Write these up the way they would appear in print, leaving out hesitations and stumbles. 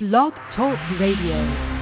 Blog Talk Radio.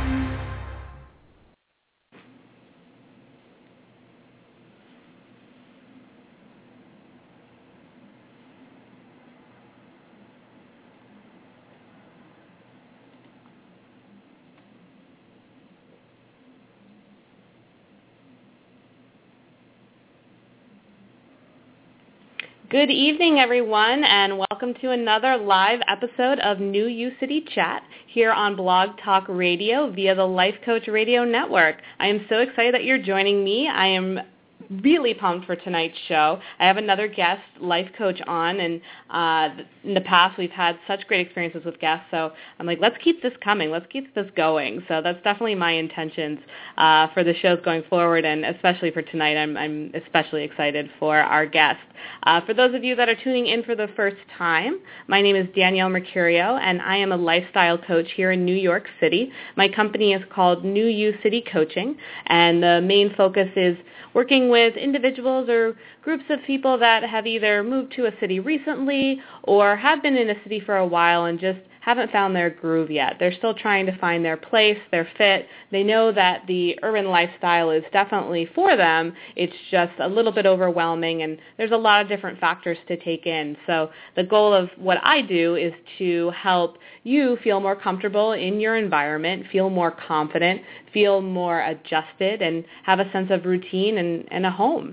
Good evening, everyone, and welcome to another live episode of New U City Chat here on Blog Talk Radio via the Life Coach Radio Network. I am so excited that you're joining me. I am really pumped for tonight's show. I have another guest, life coach, on, and in the past we've had such great experiences with guests, so I'm like, let's keep this coming, let's keep this going. So that's definitely my intentions for the shows going forward, and especially for tonight, I'm especially excited for our guest. For those of you that are tuning in for the first time, my name is Danielle Mercurio, and I am a lifestyle coach here in New York City. My company is called New U City Coaching, and the main focus is working with individuals or groups of people that have either moved to a city recently or have been in a city for a while and just haven't found their groove yet. They're still trying to find their place, their fit. They know that the urban lifestyle is definitely for them. It's just a little bit overwhelming, and there's a lot of different factors to take in. So the goal of what I do is to help you feel more comfortable in your environment, feel more confident, feel more adjusted, and have a sense of routine and a home.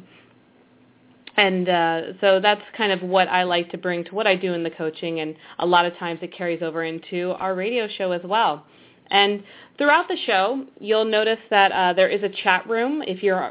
And so that's kind of what I like to bring to what I do in the coaching, and a lot of times it carries over into our radio show as well. And throughout the show, you'll notice that there is a chat room if you're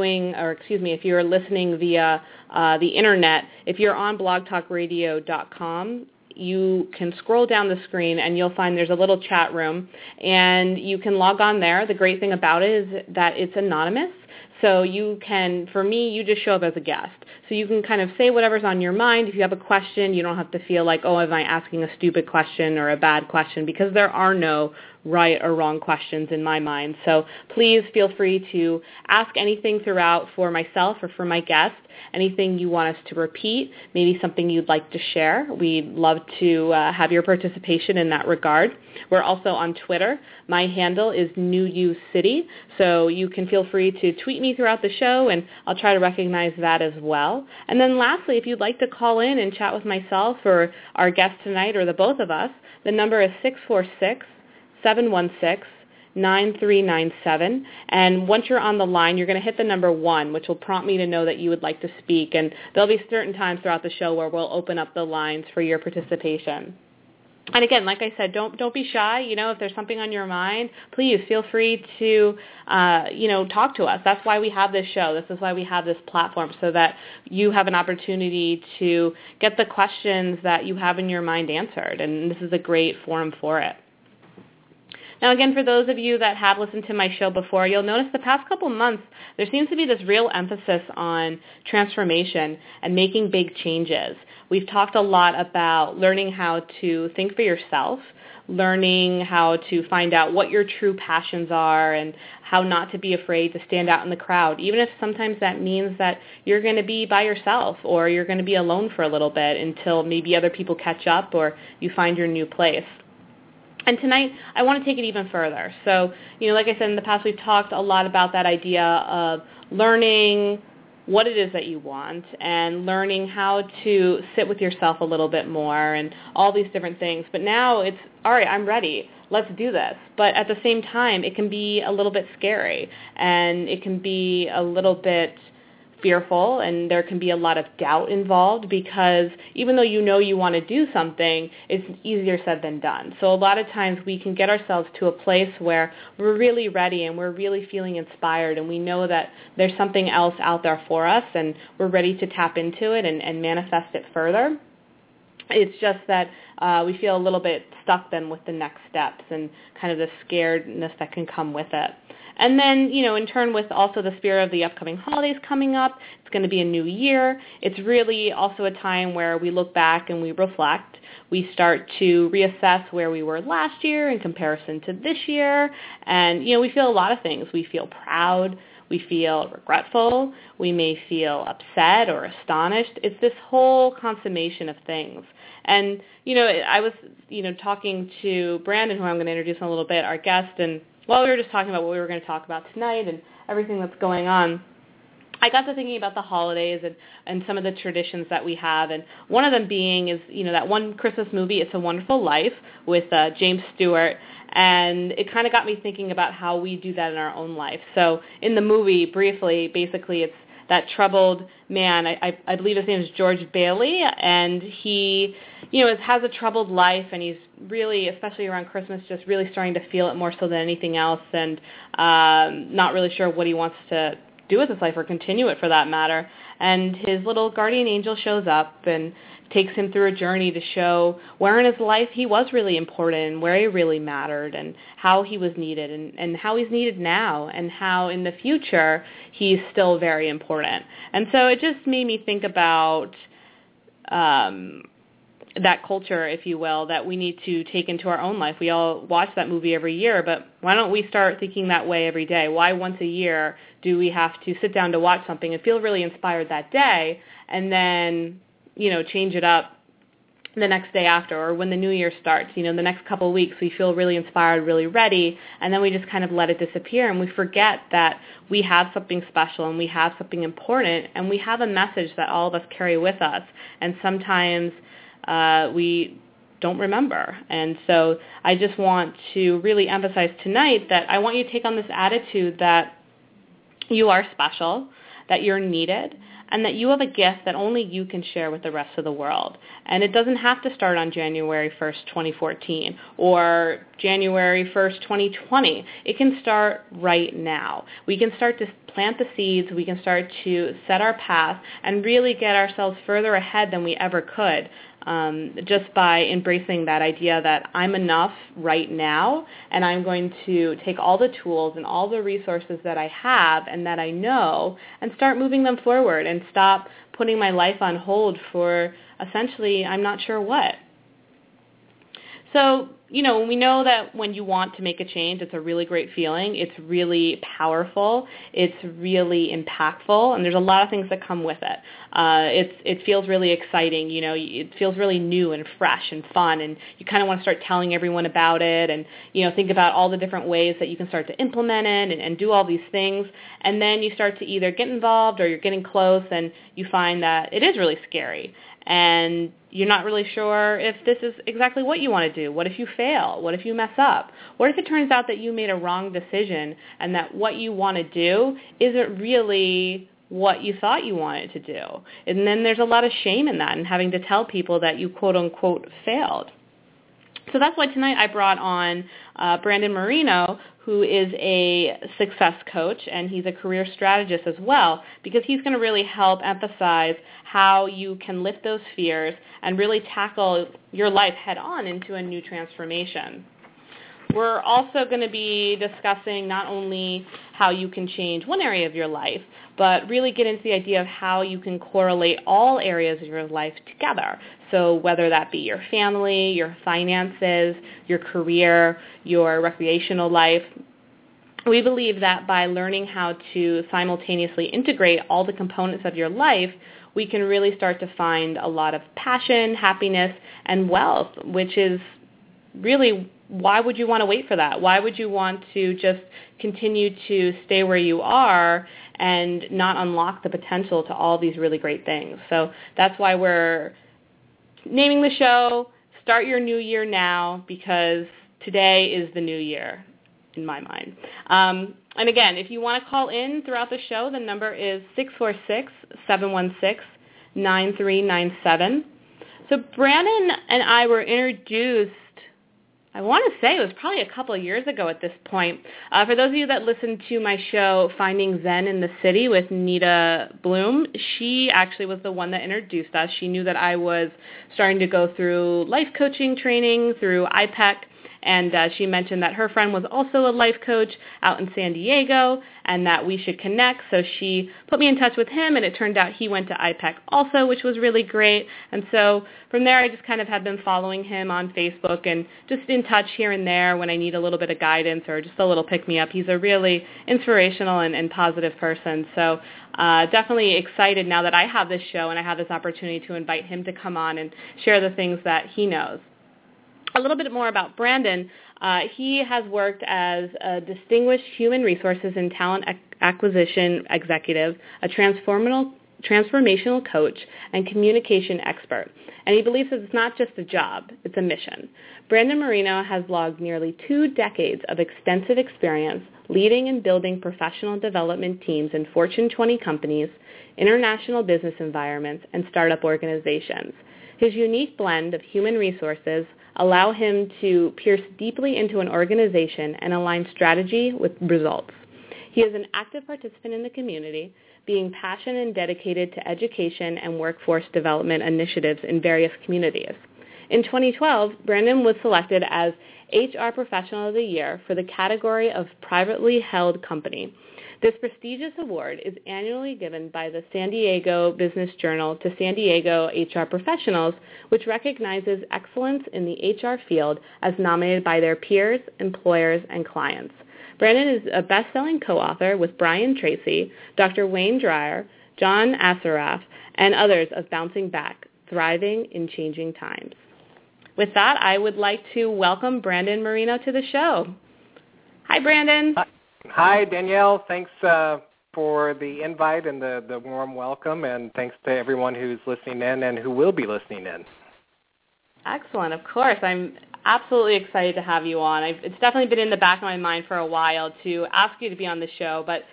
if you're listening via the internet. If you're on blogtalkradio.com, you can scroll down the screen and you'll find there's a little chat room, and you can log on there. The great thing about it is that it's anonymous. So you can, for me, you just show up as a guest. So you can kind of say whatever's on your mind. If you have a question, you don't have to feel like, oh, am I asking a stupid question or a bad question, because there are no right or wrong questions in my mind. So please feel free to ask anything throughout for myself or for my guest, anything you want us to repeat, maybe something you'd like to share. We'd love to have your participation in that regard. We're also on Twitter. My handle is NewUCity, so you can feel free to tweet me throughout the show, and I'll try to recognize that as well. And then lastly, if you'd like to call in and chat with myself or our guest tonight, or the both of us, the number is 646-716-9397, and once you're on the line, you're going to hit the number 1, which will prompt me to know that you would like to speak, and there'll be certain times throughout the show where we'll open up the lines for your participation. And again, like I said, don't be shy. If there's something on your mind, please feel free to, talk to us. That's why we have this show. This is why we have this platform, so that you have an opportunity to get the questions that you have in your mind answered, and this is a great forum for it. Now, again, for those of you that have listened to my show before, you'll notice the past couple months, there seems to be this real emphasis on transformation and making big changes. We've talked a lot about learning how to think for yourself, learning how to find out what your true passions are, and how not to be afraid to stand out in the crowd, even if sometimes that means that you're going to be by yourself or you're going to be alone for a little bit until maybe other people catch up or you find your new place. And tonight, I want to take it even further. So, like I said in the past, we've talked a lot about that idea of learning what it is that you want and learning how to sit with yourself a little bit more and all these different things. But now it's, all right, I'm ready. Let's do this. But at the same time, it can be a little bit scary, and it can be a little bit fearful, and there can be a lot of doubt involved, because even though you want to do something, it's easier said than done. So a lot of times we can get ourselves to a place where we're really ready and we're really feeling inspired, and we know that there's something else out there for us, and we're ready to tap into it and manifest it further. It's just that we feel a little bit stuck then with the next steps and kind of the scaredness that can come with it. And then, in turn, with also the spirit of the upcoming holidays coming up, it's going to be a new year. It's really also a time where we look back and we reflect. We start to reassess where we were last year in comparison to this year. And, we feel a lot of things. We feel proud. We feel regretful. We may feel upset or astonished. It's this whole consummation of things. And, I was, talking to Brandon, who I'm going to introduce in a little bit, our guest, and while we were just talking about what we were going to talk about tonight and everything that's going on, I got to thinking about the holidays and some of the traditions that we have, and one of them being is, that one Christmas movie, It's a Wonderful Life, with James Stewart, and it kind of got me thinking about how we do that in our own life. So in the movie, briefly, basically it's that troubled man, I believe his name is George Bailey, and he, has a troubled life, and he's really, especially around Christmas, just really starting to feel it more so than anything else, and not really sure what he wants to do with his life or continue it for that matter. And his little guardian angel shows up and takes him through a journey to show where in his life he was really important and where he really mattered and how he was needed and how he's needed now and how in the future he's still very important. And so it just made me think about that culture, if you will, that we need to take into our own life. We all watch that movie every year, but why don't we start thinking that way every day? Why once a year do we have to sit down to watch something and feel really inspired that day and then, change it up the next day after, or when the new year starts, the next couple of weeks we feel really inspired, really ready, and then we just kind of let it disappear, and we forget that we have something special and we have something important and we have a message that all of us carry with us, and sometimes we don't remember. And so I just want to really emphasize tonight that I want you to take on this attitude that you are special, that you're needed, and that you have a gift that only you can share with the rest of the world. And it doesn't have to start on January 1st, 2014, or January 1st, 2020. It can start right now. We can start to plant the seeds. We can start to set our path and really get ourselves further ahead than we ever could. Just by embracing that idea that I'm enough right now, and I'm going to take all the tools and all the resources that I have and that I know and start moving them forward and stop putting my life on hold for essentially I'm not sure what. So, we know that when you want to make a change, it's a really great feeling. It's really powerful. It's really impactful, and there's a lot of things that come with it. It feels really exciting. It feels really new and fresh and fun, and you kind of want to start telling everyone about it and, think about all the different ways that you can start to implement it and do all these things. And then you start to either get involved or you're getting close, and you find that it is really scary. And you're not really sure if this is exactly what you want to do. What if you fail? What if you mess up? What if it turns out that you made a wrong decision and that what you want to do isn't really what you thought you wanted to do? And then there's a lot of shame in that and having to tell people that you quote-unquote failed. So that's why tonight I brought on Brandon Marino, who is a success coach, and he's a career strategist as well, because he's going to really help emphasize how you can lift those fears and really tackle your life head on into a new transformation. We're also going to be discussing not only how you can change one area of your life, but really get into the idea of how you can correlate all areas of your life together. So whether that be your family, your finances, your career, your recreational life, we believe that by learning how to simultaneously integrate all the components of your life, we can really start to find a lot of passion, happiness, and wealth, which is really, why would you want to wait for that? Why would you want to just continue to stay where you are and not unlock the potential to all these really great things? So that's why we're naming the show Start Your New Year Now, because today is the new year, in my mind. And again, if you want to call in throughout the show, the number is 646-716-9397. So Brandon and I were introduced, I want to say it was probably a couple of years ago at this point. For those of you that listened to my show, Finding Zen in the City with Nita Bloom, she actually was the one that introduced us. She knew that I was starting to go through life coaching training through IPEC, and she mentioned that her friend was also a life coach out in San Diego and that we should connect. So she put me in touch with him, and it turned out he went to IPEC also, which was really great. And so from there, I just kind of have been following him on Facebook and just in touch here and there when I need a little bit of guidance or just a little pick-me-up. He's a really inspirational and positive person. So definitely excited now that I have this show and I have this opportunity to invite him to come on and share the things that he knows. A little bit more about Brandon. He has worked as a distinguished human resources and talent acquisition executive, a transformational coach, and communication expert. And he believes that it's not just a job, it's a mission. Brandon Marino has logged nearly 2 decades of extensive experience leading and building professional development teams in Fortune 20 companies, international business environments, and startup organizations. His unique blend of human resources allow him to pierce deeply into an organization and align strategy with results. He is an active participant in the community, being passionate and dedicated to education and workforce development initiatives in various communities. In 2012, Brandon was selected as HR Professional of the Year for the category of privately held company. This prestigious award is annually given by the San Diego Business Journal to San Diego HR professionals, which recognizes excellence in the HR field as nominated by their peers, employers, and clients. Brandon is a best-selling co-author with Brian Tracy, Dr. Wayne Dyer, John Assaraf, and others of Bouncing Back, Thriving in Changing Times. With that, I would like to welcome Brandon Marino to the show. Hi, Brandon. Hi, Danielle. Thanks for the invite and the warm welcome, and thanks to everyone who's listening in and who will be listening in. Excellent. Of course. I'm absolutely excited to have you on. It's definitely been in the back of my mind for a while to ask you to be on the show, but,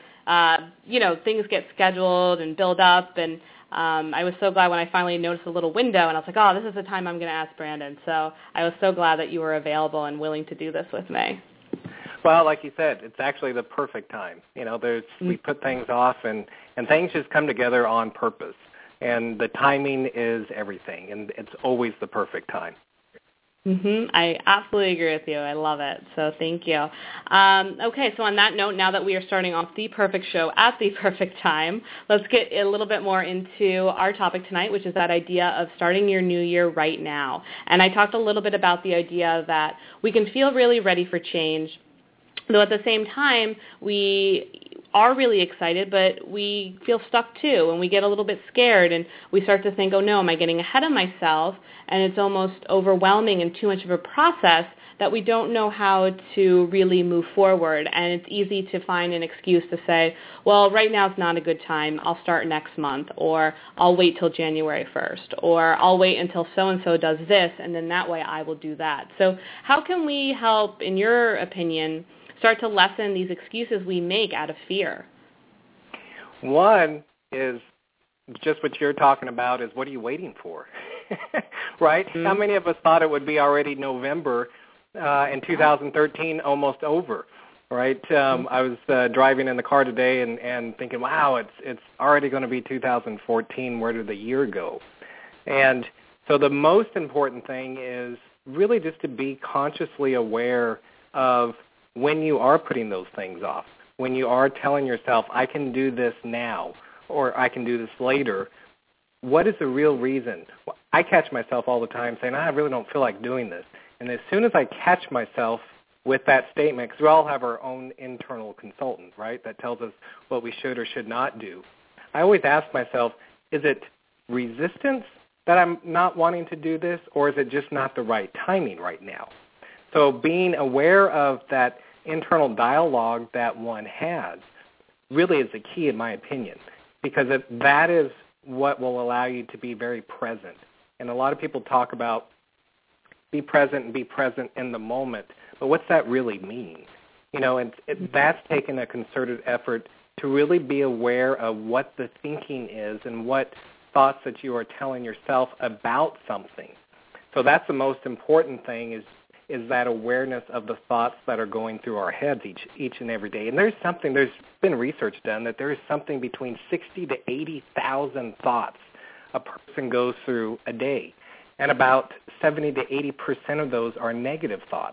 things get scheduled and build up, and I was so glad when I finally noticed a little window, and I was like, oh, this is the time I'm going to ask Brandon. So I was so glad that you were available and willing to do this with me. Well, like you said, it's actually the perfect time. We put things off, and things just come together on purpose. And the timing is everything, and it's always the perfect time. I absolutely agree with you. I love it. So thank you. Okay, so on that note, now that we are starting off the perfect show at the perfect time, let's get a little bit more into our topic tonight, which is that idea of starting your new year right now. And I talked a little bit about the idea that we can feel really ready for change, though at the same time, we are really excited, but we feel stuck too, and we get a little bit scared, and we start to think, oh no, am I getting ahead of myself? And it's almost overwhelming and too much of a process that we don't know how to really move forward. And it's easy to find an excuse to say, well, right now is not a good time. I'll start next month, or I'll wait till January 1st, or I'll wait until so-and-so does this, and then that way I will do that. So how can we help, in your opinion, start to lessen these excuses we make out of fear? One is just what you're talking about is, what are you waiting for? Right? Mm-hmm. How many of us thought it would be already November in 2013, almost over, right? I was driving in the car today and thinking, wow, it's already going to be 2014. Where did the year go? And so the most important thing is really just to be consciously aware of when you are putting those things off, when you are telling yourself, I can do this now, or I can do this later. What is the real reason? I catch myself all the time saying, I really don't feel like doing this. And as soon as I catch myself with that statement, because we all have our own internal consultant, right, that tells us what we should or should not do, I always ask myself, is it resistance that I'm not wanting to do this, or is it just not the right timing right now? So being aware of that internal dialogue that one has really is the key, in my opinion, because that is what will allow you to be very present. And a lot of people talk about be present and be present in the moment, but what's that really mean? That's taken a concerted effort to really be aware of what the thinking is and what thoughts that you are telling yourself about something. So that's the most important thing is that awareness of the thoughts that are going through our heads each and every day. And there's been research done that there is something between 60 to 80,000 thoughts a person goes through a day. And about 70 to 80% of those are negative thoughts.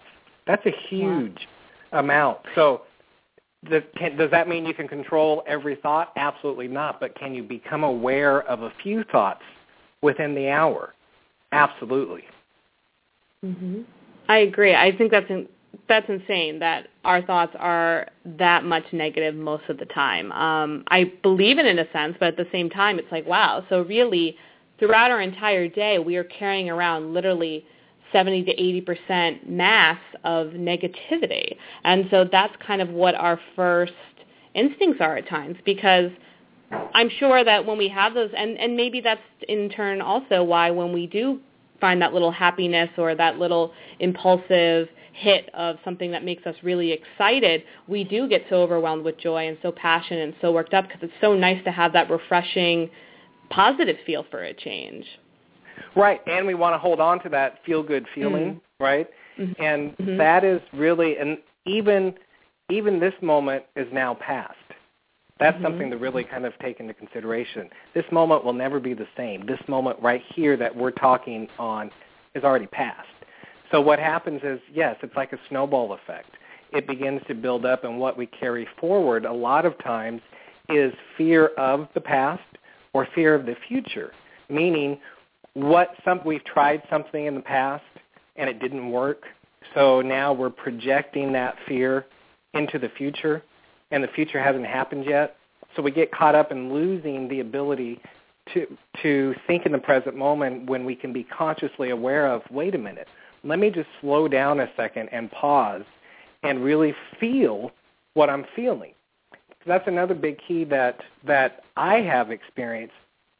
That's a huge amount. So does that mean you can control every thought? Absolutely not. But can you become aware of a few thoughts within the hour? Absolutely. Mm-hmm. I agree. I think that's insane that our thoughts are that much negative most of the time. I believe in a sense, but at the same time, it's like, wow. So really, throughout our entire day, we are carrying around literally 70 to 80% mass of negativity. And so that's kind of what our first instincts are at times, because I'm sure that when we have those, and maybe that's in turn also why when we do find that little happiness or that little impulsive hit of something that makes us really excited, we do get so overwhelmed with joy and so passionate and so worked up, because it's so nice to have that refreshing, positive feel for a change. Right, and we want to hold on to that feel-good feeling, right? Mm-hmm. And that is really, and even this moment is now past. That's something to really kind of take into consideration. This moment will never be the same. This moment right here that we're talking on is already past. So what happens is, yes, it's like a snowball effect. It begins to build up, and what we carry forward a lot of times is fear of the past or fear of the future, meaning we've tried something in the past and it didn't work, so now we're projecting that fear into the future, and the future hasn't happened yet. So we get caught up in losing the ability to think in the present moment when we can be consciously aware of, wait a minute, let me just slow down a second and pause and really feel what I'm feeling. That's another big key that I have experienced,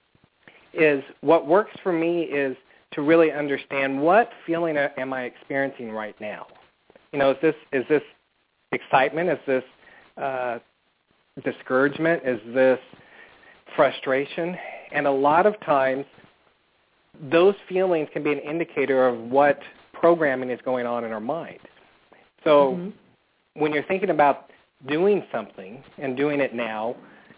is what works for me is to really understand what feeling am I experiencing right now. You know, is this excitement? Is this discouragement? Is this frustration? And a lot of times those feelings can be an indicator of what programming is going on in our mind. So when you're thinking about doing something and doing it now,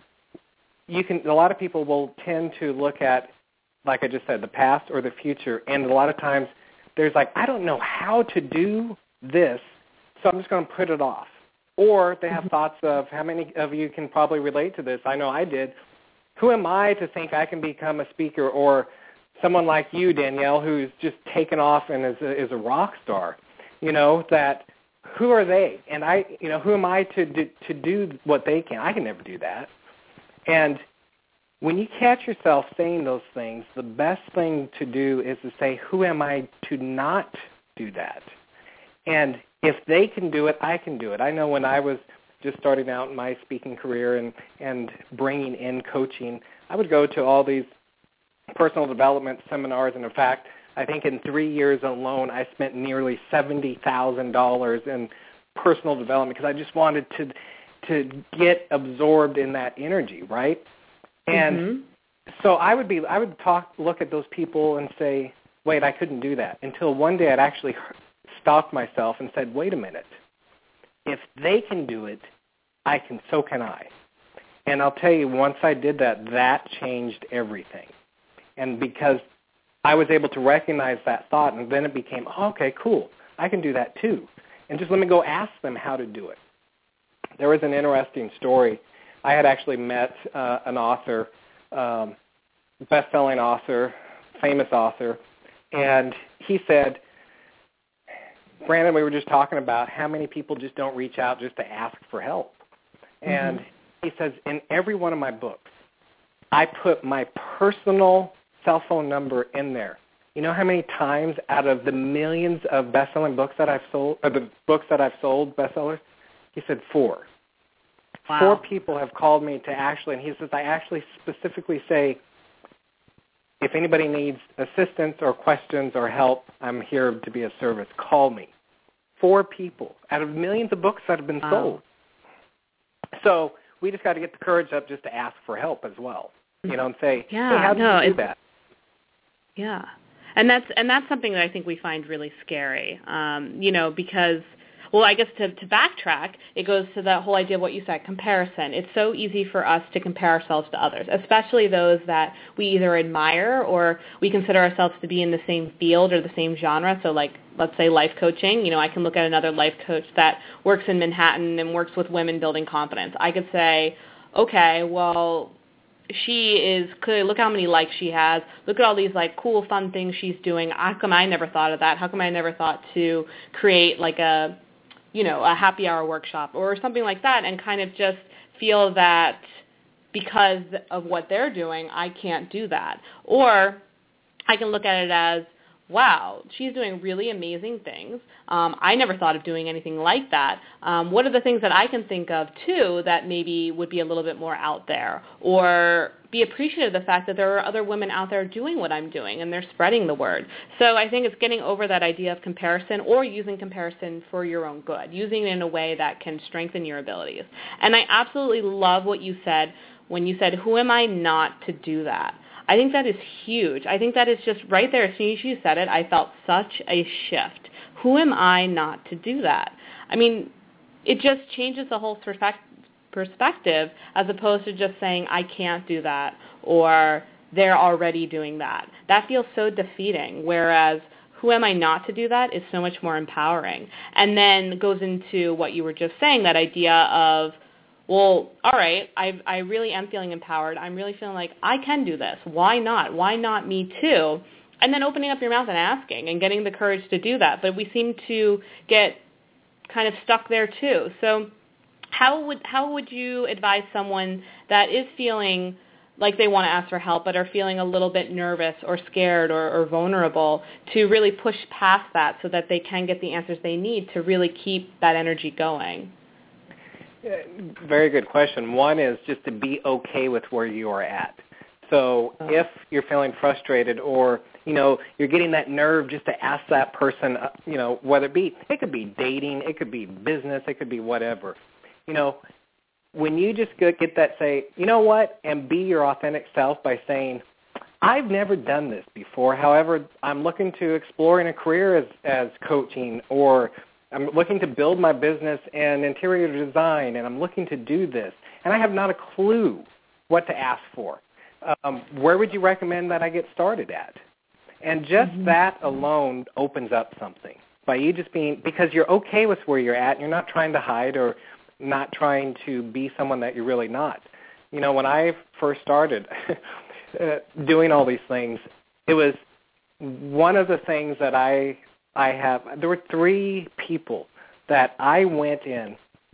a lot of people will tend to look at, like I just said, the past or the future, and a lot of times there's like, I don't know how to do this, so I'm just going to put it off. Or they have thoughts of, how many of you can probably relate to this? I know I did. Who am I to think I can become a speaker? Or someone like you, Danielle, who's just taken off and is a rock star. You know, that who are they? And who am I to do what they can? I can never do that. And when you catch yourself saying those things, the best thing to do is to say, who am I to not do that? And if they can do it, I can do it. I know when I was just starting out in my speaking career and bringing in coaching, I would go to all these personal development seminars. And in fact, I think in 3 years alone, I spent nearly $70,000 in personal development because I just wanted to get absorbed in that energy, right? And so I would look at those people and say, wait, I couldn't do that, until one day I'd actually stopped myself and said, wait a minute, if they can do it, so can I. And I'll tell you, once I did that, that changed everything. And because I was able to recognize that thought, and then it became, okay, cool, I can do that too. And just let me go ask them how to do it. There was an interesting story. I had actually met an author, best-selling author, famous author, and he said, Brandon, we were just talking about how many people just don't reach out just to ask for help. And he says, in every one of my books, I put my personal cell phone number in there. You know how many times out of the millions of best-selling books that I've sold, or the books that I've sold, bestsellers? He said 4. Wow. 4 people have called me to actually, and he says, I actually specifically say, if anybody needs assistance or questions or help, I'm here to be of service. Call me. 4 people out of millions of books that have been sold. So we just got to get the courage up just to ask for help as well, you know, and say, hey, how do you do that? Yeah. And that's something that I think we find really scary, you know, because well, I guess to backtrack, it goes to that whole idea of what you said, comparison. It's so easy for us to compare ourselves to others, especially those that we either admire or we consider ourselves to be in the same field or the same genre. So like, let's say life coaching. I can look at another life coach that works in Manhattan and works with women building confidence. I could say, okay, well, she is clearly, look how many likes she has. Look at all these like cool, fun things she's doing. How come I never thought of that? How come I never thought to create like a happy hour workshop or something like that, and kind of just feel that because of what they're doing, I can't do that. Or I can look at it as, wow, she's doing really amazing things. I never thought of doing anything like that. What are the things that I can think of, too, that maybe would be a little bit more out there? Or be appreciative of the fact that there are other women out there doing what I'm doing, and they're spreading the word. So I think it's getting over that idea of comparison, or using comparison for your own good, using it in a way that can strengthen your abilities. And I absolutely love what you said when you said, who am I not to do that? I think that is huge. I think that is just right there. As soon as you said it, I felt such a shift. Who am I not to do that? I mean, it just changes the whole perspective as opposed to just saying, I can't do that, or they're already doing that. That feels so defeating, whereas who am I not to do that is so much more empowering. And then goes into what you were just saying, that idea of, well, all right, I really am feeling empowered. I'm really feeling like I can do this. Why not? Why not me too? And then opening up your mouth and asking and getting the courage to do that. But we seem to get kind of stuck there too. So how would you advise someone that is feeling like they want to ask for help but are feeling a little bit nervous or scared or vulnerable to really push past that so that they can get the answers they need to really keep that energy going? Very good question. One is just to be okay with where you are at. So if you're feeling frustrated or, you're getting that nerve just to ask that person, whether it could be dating, it could be business, it could be whatever. When you just get that, say, you know what, and be your authentic self by saying, I've never done this before. However, I'm looking to explore in a career as coaching, or I'm looking to build my business in interior design, and I'm looking to do this, and I have not a clue what to ask for. Where would you recommend that I get started at? And just that alone opens up something. By you just being, because you're okay with where you're at, and you're not trying to hide or not trying to be someone that you're really not. When I first started doing all these things, it was one of the things that there were 3 people that I went in.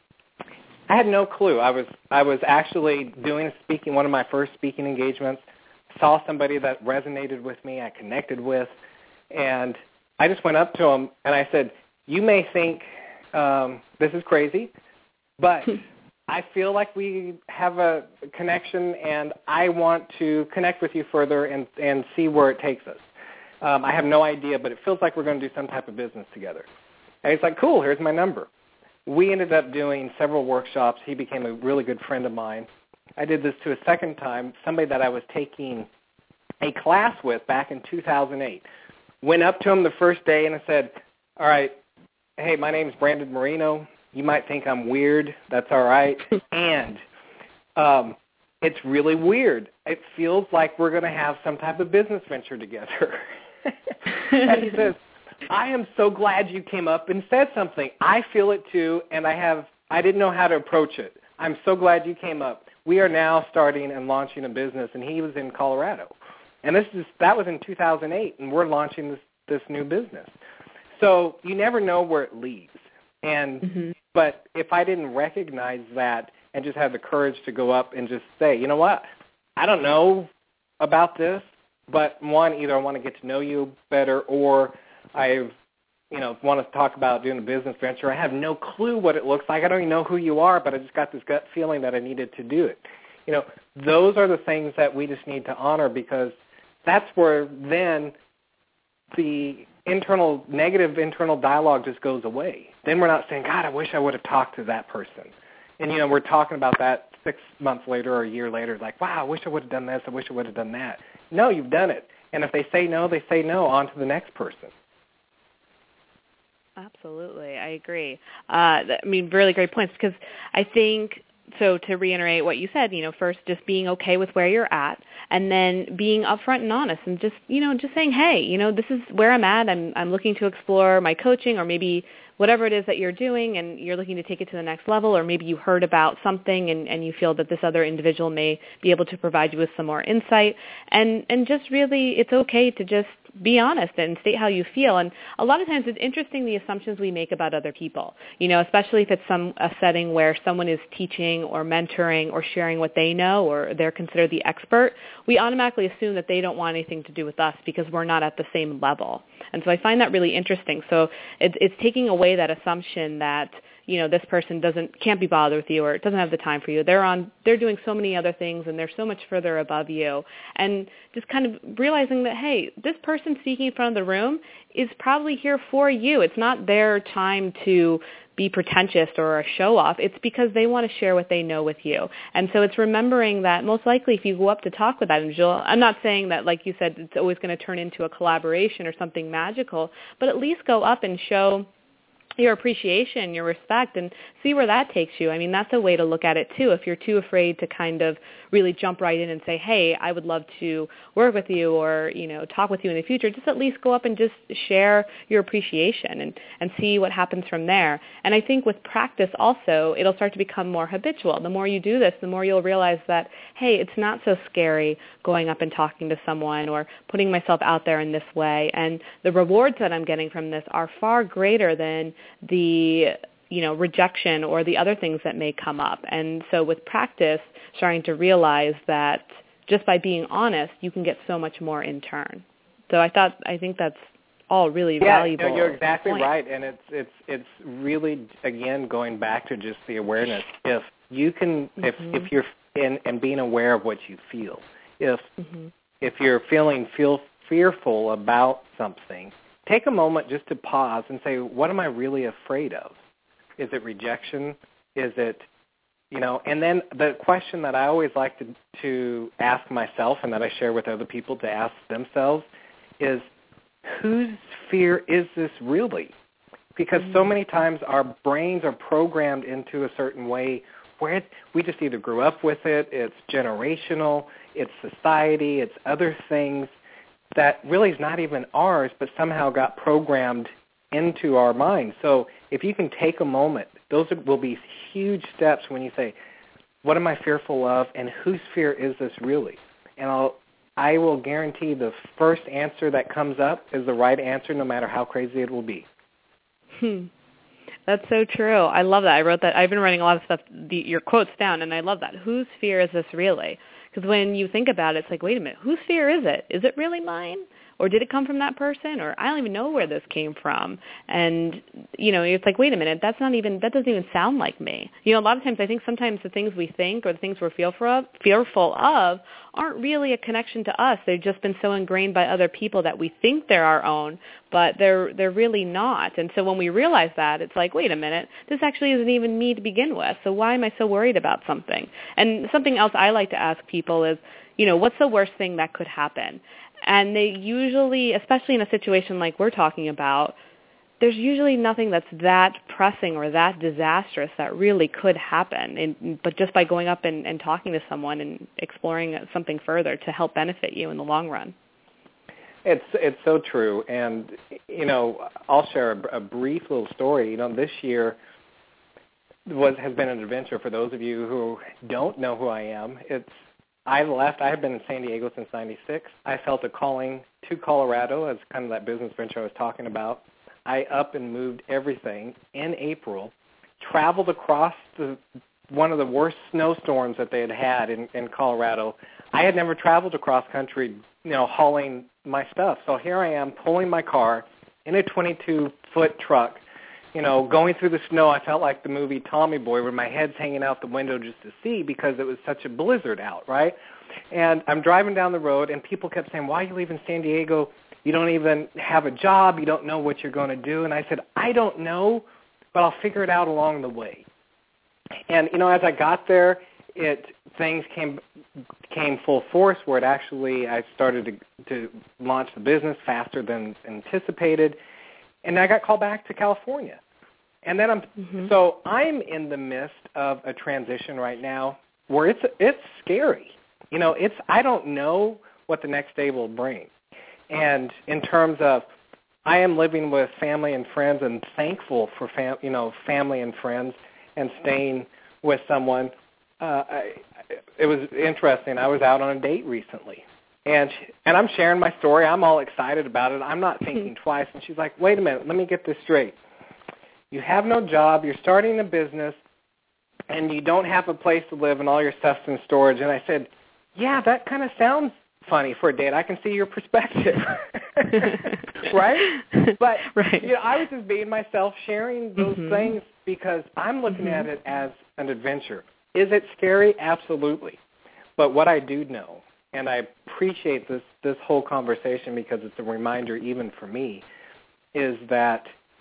I had no clue. I was actually doing one of my first speaking engagements, saw somebody that resonated with me, I connected with, and I just went up to him and I said, you may think this is crazy, but I feel like we have a connection and I want to connect with you further and see where it takes us. I have no idea, but it feels like we're going to do some type of business together. And he's like, cool, here's my number. We ended up doing several workshops. He became a really good friend of mine. I did this to a second time, somebody that I was taking a class with back in 2008. Went up to him the first day and I said, all right, hey, my name's Brandon Marino. You might think I'm weird. That's all right. And it's really weird. It feels like we're going to have some type of business venture together. And he says, I am so glad you came up and said something. I feel it too, and I didn't know how to approach it. I'm so glad you came up. We are now starting and launching a business, and he was in Colorado. And that was in 2008, and we're launching this new business. So you never know where it leads. And but if I didn't recognize that and just have the courage to go up and just say, you know what, I don't know about this, but one, either I want to get to know you better, or I want to talk about doing a business venture. I have no clue what it looks like. I don't even know who you are, but I just got this gut feeling that I needed to do it. Those are the things that we just need to honor, because that's where then the negative internal dialogue just goes away. Then we're not saying, God, I wish I would have talked to that person. And, we're talking about that 6 months later or a year later, like, wow, I wish I would have done this. I wish I would have done that. No, you've done it. And if they say no, they say no. On to the next person. Absolutely. I agree. Really great points, because I think, so to reiterate what you said, first just being okay with where you're at, and then being upfront and honest, and just saying, hey, this is where I'm at. I'm looking to explore my coaching, or maybe whatever it is that you're doing, and you're looking to take it to the next level, or maybe you heard about something and you feel that this other individual may be able to provide you with some more insight. And just really, it's okay to just be honest and state how you feel. And a lot of times it's interesting the assumptions we make about other people, especially if it's a setting where someone is teaching or mentoring or sharing what they know, or they're considered the expert. We automatically assume that they don't want anything to do with us because we're not at the same level. And so I find that really interesting. So it's taking away that assumption that this person can't be bothered with you, or doesn't have the time for you. They're doing so many other things, and they're so much further above you. And just kind of realizing that, hey, this person speaking in front of the room is probably here for you. It's not their time to be pretentious or a show-off. It's because they want to share what they know with you. And so it's remembering that most likely if you go up to talk with that individual, I'm not saying that, like you said, it's always going to turn into a collaboration or something magical, but at least go up and show your appreciation, your respect, and see where that takes you. I mean, that's a way to look at it too. If you're too afraid to kind of really jump right in and say, hey, I would love to work with you, or, talk with you in the future, just at least go up and just share your appreciation and see what happens from there. And I think with practice also, it'll start to become more habitual. The more you do this, the more you'll realize that, hey, it's not so scary going up and talking to someone or putting myself out there in this way. And the rewards that I'm getting from this are far greater than the rejection or the other things that may come up. And so with practice, starting to realize that just by being honest, you can get so much more in turn. So I think that's all really valuable. Yeah, you're exactly point. right, and it's really, again, going back to just the awareness. If you can, if you're and being aware of what you feel, if you're feeling fearful about something, take a moment just to pause and say, what am I really afraid of? Is it rejection? Is it, and then the question that I always like to ask myself, and that I share with other people to ask themselves, is whose fear is this really? Because so many times our brains are programmed into a certain way where we just either grew up with it, it's generational, it's society, it's other things that really is not even ours, but somehow got programmed into our minds. So if you can take a moment, those will be huge steps when you say, what am I fearful of, and whose fear is this really? And I will guarantee the first answer that comes up is the right answer, no matter how crazy it will be. That's so true. I love that. I wrote that. I've been writing a lot of stuff, your quotes down, and I love that. Whose fear is this really? Because when you think about it, it's like, wait a minute, whose fear is it? Is it really mine? Or did it come from that person? Or I don't even know where this came from. And, it's like, wait a minute, that doesn't even sound like me. A lot of times I think sometimes the things we think or the things we're fearful of aren't really a connection to us. They've just been so ingrained by other people that we think they're our own, but they're really not. And so when we realize that, it's like, wait a minute, this actually isn't even me to begin with. So why am I so worried about something? And something else I like to ask people is, what's the worst thing that could happen? And they usually, especially in a situation like we're talking about, there's usually nothing that's that pressing or that disastrous that really could happen. But just by going up and talking to someone and exploring something further to help benefit you in the long run. It's so true. And, I'll share a brief little story. This year has been an adventure for those of you who don't know who I am. I have been in San Diego since 96. I felt a calling to Colorado as kind of that business venture I was talking about. I up and moved everything in April, traveled across one of the worst snowstorms that they had in Colorado. I had never traveled across country, hauling my stuff. So here I am pulling my car in a 22-foot truck, going through the snow. I felt like the movie Tommy Boy, where my head's hanging out the window just to see because it was such a blizzard out, right? And I'm driving down the road, and people kept saying, why are you leaving San Diego? You don't even have a job. You don't know what you're going to do. And I said, I don't know, but I'll figure it out along the way. And, as I got there, things came full force where I started to launch the business faster than anticipated. And I got called back to California. And then so I'm in the midst of a transition right now where it's scary. You know, I don't know what the next day will bring. And in terms of, I am living with family and friends and thankful for family and friends and staying with someone. It was interesting. I was out on a date recently, and I'm sharing my story. I'm all excited about it. I'm not thinking twice. And she's like, "Wait a minute, let me get this straight. You have no job. You're starting a business, and you don't have a place to live, and all your stuff's in storage." And I said, "Yeah, that kind of sounds funny for a date. I can see your perspective." Right? But you know, I was just being myself, sharing those things because I'm looking at it as an adventure. Is it scary? Absolutely. But what I do know, and I appreciate this whole conversation because it's a reminder even for me, is that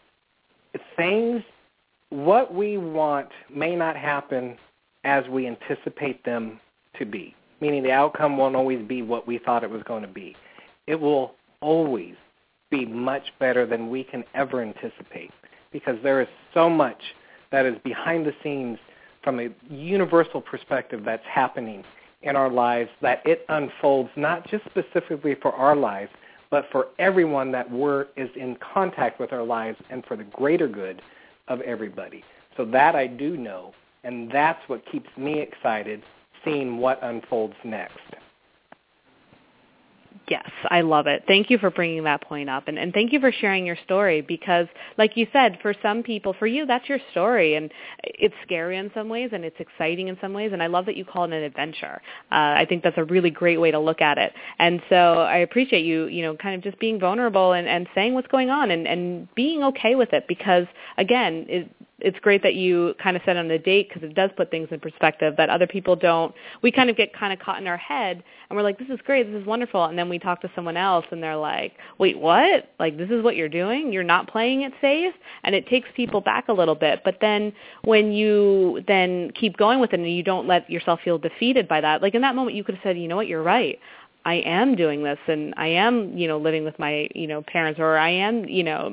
what we want may not happen as we anticipate them to be, meaning the outcome won't always be what we thought it was going to be. It will always be much better than we can ever anticipate because there is so much that is behind the scenes from a universal perspective that's happening in our lives, that it unfolds not just specifically for our lives, but for everyone that is in contact with our lives and for the greater good of everybody. So that I do know, and that's what keeps me excited, seeing what unfolds next. Yes, I love it. Thank you for bringing that point up, and thank you for sharing your story because, like you said, for some people, for you, that's your story, and it's scary in some ways, and it's exciting in some ways, and I love that you call it an adventure. I think that's a really great way to look at it, and so I appreciate you, kind of just being vulnerable and saying what's going on and being okay with it because, again, it's great that you kind of said on the date because it does put things in perspective that other people don't. We kind of get kind of caught in our head, and we're like, this is great, this is wonderful, and then we talk to someone else, and they're like, wait, what? Like, this is what you're doing? You're not playing it safe? And it takes people back a little bit. But then when you then keep going with it and you don't let yourself feel defeated by that, like in that moment you could have said, you know what, you're right. I am doing this, and I am, living with my, parents, or I am,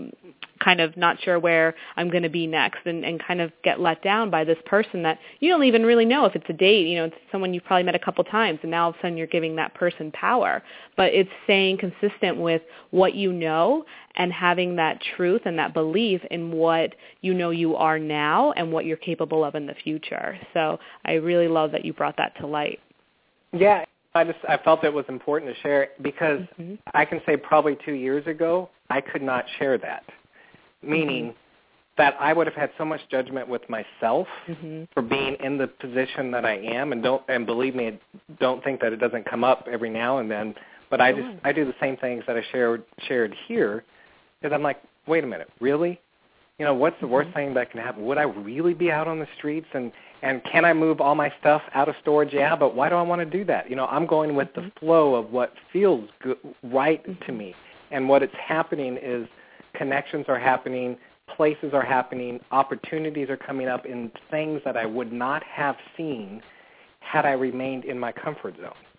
kind of not sure where I'm going to be next and kind of get let down by this person that you don't even really know if it's a date. It's someone you've probably met a couple times, and now all of a sudden you're giving that person power. But it's staying consistent with what you know and having that truth and that belief in what you are now and what you're capable of in the future. So I really love that you brought that to light. Yeah. I felt it was important to share because I can say probably 2 years ago, I could not share that, meaning that I would have had so much judgment with myself for being in the position that I am, and believe me, don't think that it doesn't come up every now and then, but I do the same things that I shared here because I'm like, wait a minute, really? What's the worst thing that can happen? Would I really be out on the streets and can I move all my stuff out of storage? Yeah, but why do I want to do that? I'm going with the flow of what feels good, right to me. And what it's happening is connections are happening, places are happening, opportunities are coming up in things that I would not have seen had I remained in my comfort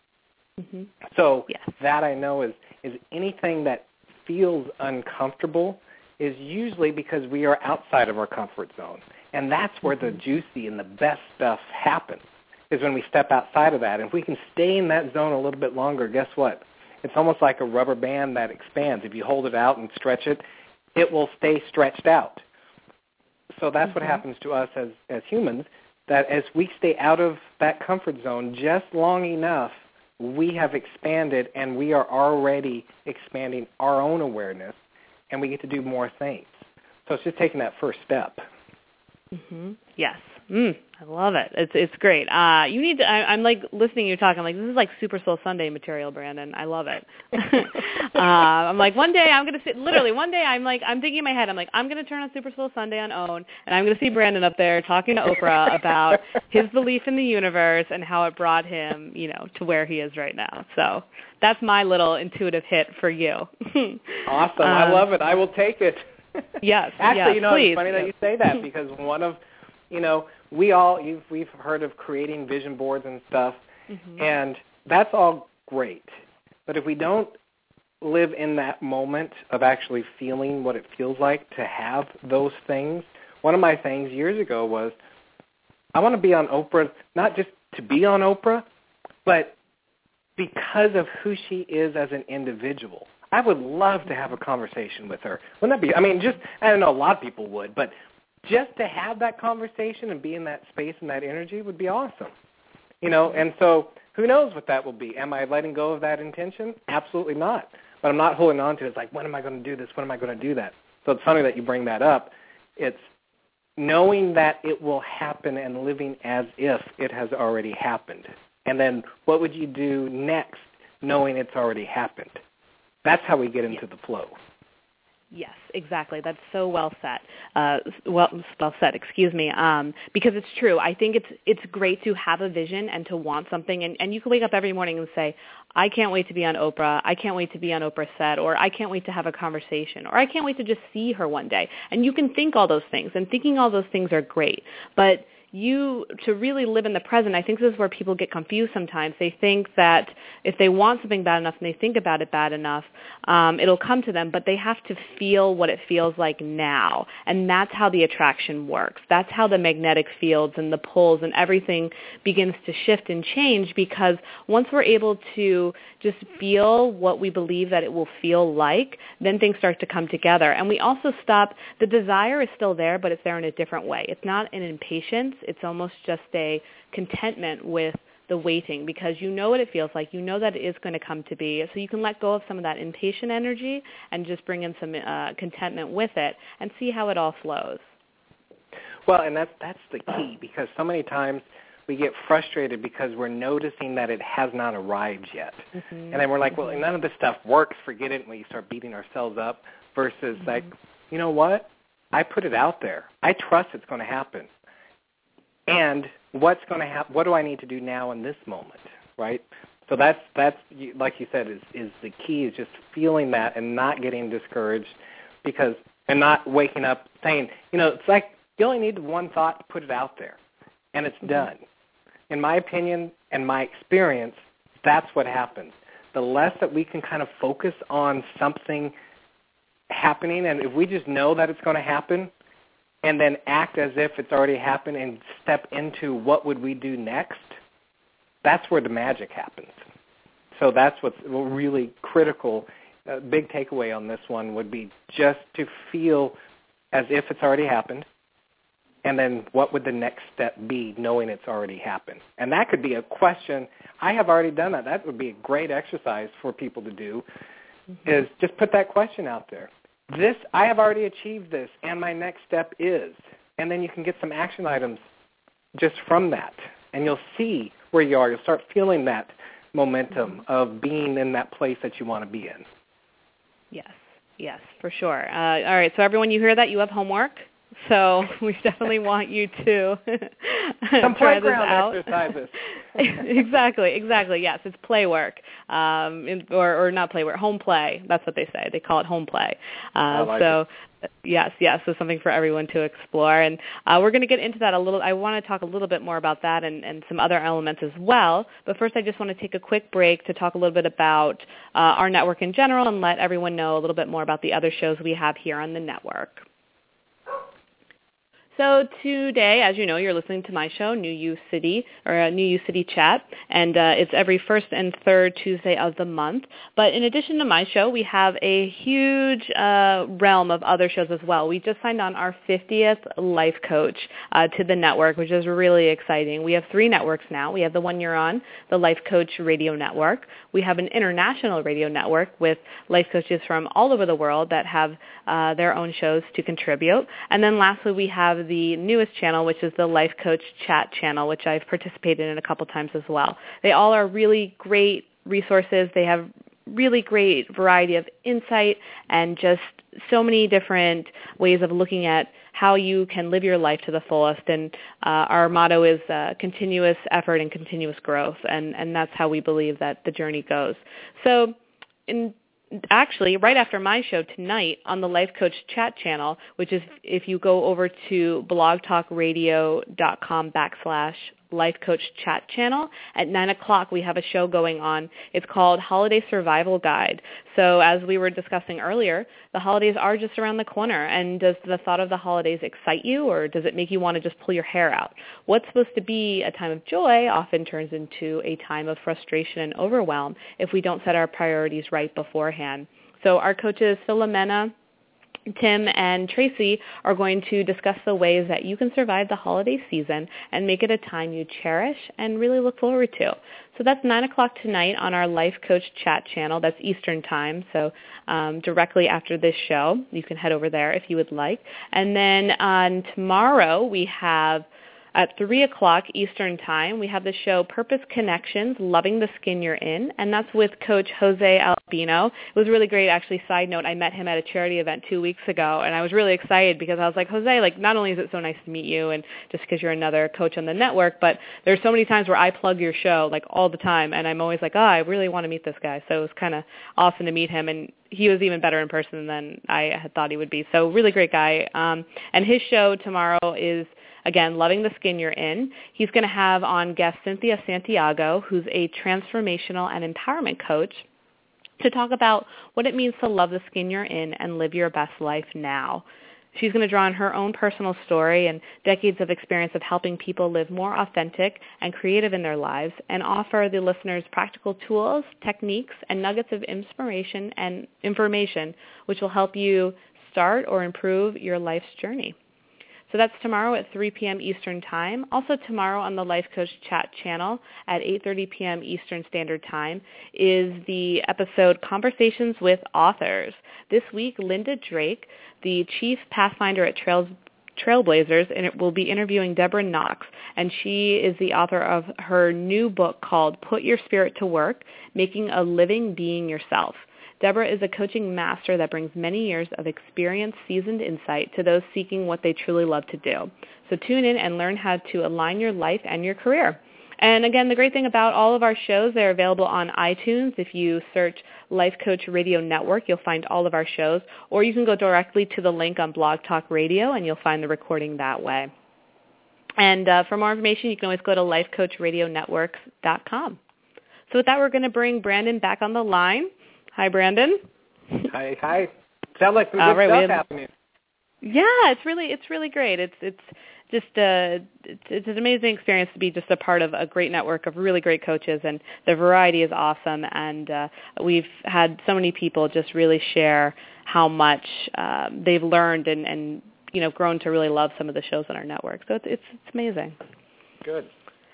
zone. So that I know is anything that feels uncomfortable is usually because we are outside of our comfort zone. And that's where the juicy and the best stuff happens, is when we step outside of that. And if we can stay in that zone a little bit longer, guess what? It's almost like a rubber band that expands. If you hold it out and stretch it, it will stay stretched out. So that's what happens to us as humans, that as we stay out of that comfort zone just long enough, we have expanded and we are already expanding our own awareness, and we get to do more things. So it's just taking that first step. Yes. I love it. It's great. You need to, I'm like listening to you talk. I'm like, this is like Super Soul Sunday material, Brandon. I love it. I'm like, one day I'm going to sit, literally one day I'm thinking in my head, I'm like, I'm going to turn on Super Soul Sunday on OWN, and I'm going to see Brandon up there talking to Oprah about his belief in the universe and how it brought him, to where he is right now. So that's my little intuitive hit for you. Awesome. I love it. I will take it. Yes. Actually, please. It's funny that you say that because one of, we've heard of creating vision boards and stuff, and that's all great. But if we don't live in that moment of actually feeling what it feels like to have those things. One of my things years ago was I want to be on Oprah, not just to be on Oprah, but because of who she is as an individual. I would love to have a conversation with her. Wouldn't that be, I don't know, a lot of people would, but just to have that conversation and be in that space and that energy would be awesome. And so who knows what that will be. Am I letting go of that intention? Absolutely not. But I'm not holding on to it. It's like, when am I going to do this? When am I going to do that? So it's funny that you bring that up. It's knowing that it will happen and living as if it has already happened. And then what would you do next knowing it's already happened? That's how we get into the flow. Yes, exactly. That's so well said. Well said. Excuse me. Because it's true. I think it's great to have a vision and to want something, and you can wake up every morning and say, I can't wait to be on Oprah. I can't wait to be on Oprah's set, or I can't wait to have a conversation, or I can't wait to just see her one day. And you can think all those things, and thinking all those things are great. But to really live in the present, I think this is where people get confused sometimes. They think that if they want something bad enough and they think about it bad enough, it'll come to them, but they have to feel what it feels like now. And that's how the attraction works. That's how the magnetic fields and the pulls and everything begins to shift and change, because once we're able to just feel what we believe that it will feel like, then things start to come together. And we also stop, the desire is still there, but it's there in a different way. It's not an impatience. It's almost just a contentment with the waiting, because you know what it feels like. You know that it is going to come to be. So you can let go of some of that impatient energy and just bring in some contentment with it and see how it all flows. Well, and that's the key, because so many times we get frustrated because we're noticing that it has not arrived yet. Mm-hmm. And then we're like, well, none of this stuff works. Forget it. And we start beating ourselves up versus like, you know what? I put it out there. I trust it's going to happen. And what's going to happen? What do I need to do now in this moment, right? So that's like you said, is the key, is just feeling that and not getting discouraged, and not waking up saying, it's like you only need one thought to put it out there, and it's done. In my opinion and my experience, that's what happens. The less that we can kind of focus on something happening, and if we just know that it's going to happen, and then act as if it's already happened and step into what would we do next, that's where the magic happens. So that's what's really critical. A big takeaway on this one would be just to feel as if it's already happened, and then what would the next step be knowing it's already happened. And that could be a question. I have already done that. That would be a great exercise for people to do, is just put that question out there. I have already achieved this, and my next step is. And then you can get some action items just from that, and you'll see where you are. You'll start feeling that momentum of being in that place that you want to be in. Yes, for sure. All right, so everyone, you hear that? You have homework. So we definitely want you to some try this playground out. exercises. Exactly. Yes, it's play work, or not play work, home play. That's what they say. They call it home play. Yes, so something for everyone to explore. And we're going to get into that a little. I want to talk a little bit more about that and some other elements as well. But first, I just want to take a quick break to talk a little bit about our network in general and let everyone know a little bit more about the other shows we have here on the network. So today, as you know, you're listening to my show, New You City, or New You City Chat, and it's every first and third Tuesday of the month. But in addition to my show, we have a huge realm of other shows as well. We just signed on our 50th life coach to the network, which is really exciting. We have 3 networks now. We have the one you're on, the Life Coach Radio Network. We have an international radio network with life coaches from all over the world that have their own shows to contribute. And then lastly, we have the newest channel, which is the Life Coach Chat channel, which I've participated in a couple times as well. They all are really great resources. They have really great variety of insight and just so many different ways of looking at how you can live your life to the fullest. And our motto is continuous effort and continuous growth, and that's how we believe that the journey goes. So actually, right after my show tonight on the Life Coach Chat channel, which is if you go over to blogtalkradio.com/ Life Coach Chat channel. At 9 o'clock, we have a show going on. It's called Holiday Survival Guide. So as we were discussing earlier, the holidays are just around the corner. And does the thought of the holidays excite you, or does it make you want to just pull your hair out? What's supposed to be a time of joy often turns into a time of frustration and overwhelm if we don't set our priorities right beforehand. So our coaches, Philomena, Tim, and Tracy are going to discuss the ways that you can survive the holiday season and make it a time you cherish and really look forward to. So that's 9 o'clock tonight on our Life Coach Chat channel. That's Eastern Time, so directly after this show. You can head over there if you would like. And then on tomorrow we have at 3 o'clock Eastern Time, we have the show Purpose Connections, Loving the Skin You're In, and that's with Coach Jose Albino. It was really great, actually. Side note, I met him at a charity event 2 weeks ago, and I was really excited because I was like, Jose, like, not only is it so nice to meet you, and just because you're another coach on the network, but there's so many times where I plug your show, like, all the time, and I'm always like, I really want to meet this guy. So it was kind of awesome to meet him, and he was even better in person than I had thought he would be. So really great guy. And his show tomorrow is, again, Loving the Skin You're In. He's going to have on guest Cynthia Santiago, who's a transformational and empowerment coach, to talk about what it means to love the skin you're in and live your best life now. She's going to draw on her own personal story and decades of experience of helping people live more authentic and creative in their lives, and offer the listeners practical tools, techniques, and nuggets of inspiration and information which will help you start or improve your life's journey. So that's tomorrow at 3 p.m. Eastern Time. Also tomorrow on the Life Coach Chat channel at 8:30 p.m. Eastern Standard Time is the episode Conversations with Authors. This week, Linda Drake, the Chief Pathfinder at Trailblazers, and it will be interviewing Deborah Knox, and she is the author of her new book called Put Your Spirit to Work, Making a Living Being Yourself. Deborah is a coaching master that brings many years of experience, seasoned insight to those seeking what they truly love to do. So tune in and learn how to align your life and your career. And again, the great thing about all of our shows, they're available on iTunes. If you search Life Coach Radio Network, you'll find all of our shows. Or you can go directly to the link on Blog Talk Radio, and you'll find the recording that way. And for more information, you can always go to lifecoachradionetwork.com. So with that, we're going to bring Brandon back on the line. Hi, Brandon. Hi. Sounds like some good stuff happening. Yeah, it's really great. It's just it's an amazing experience to be just a part of a great network of really great coaches, and the variety is awesome. And we've had so many people just really share how much they've learned and grown to really love some of the shows on our network. So it's amazing. Good.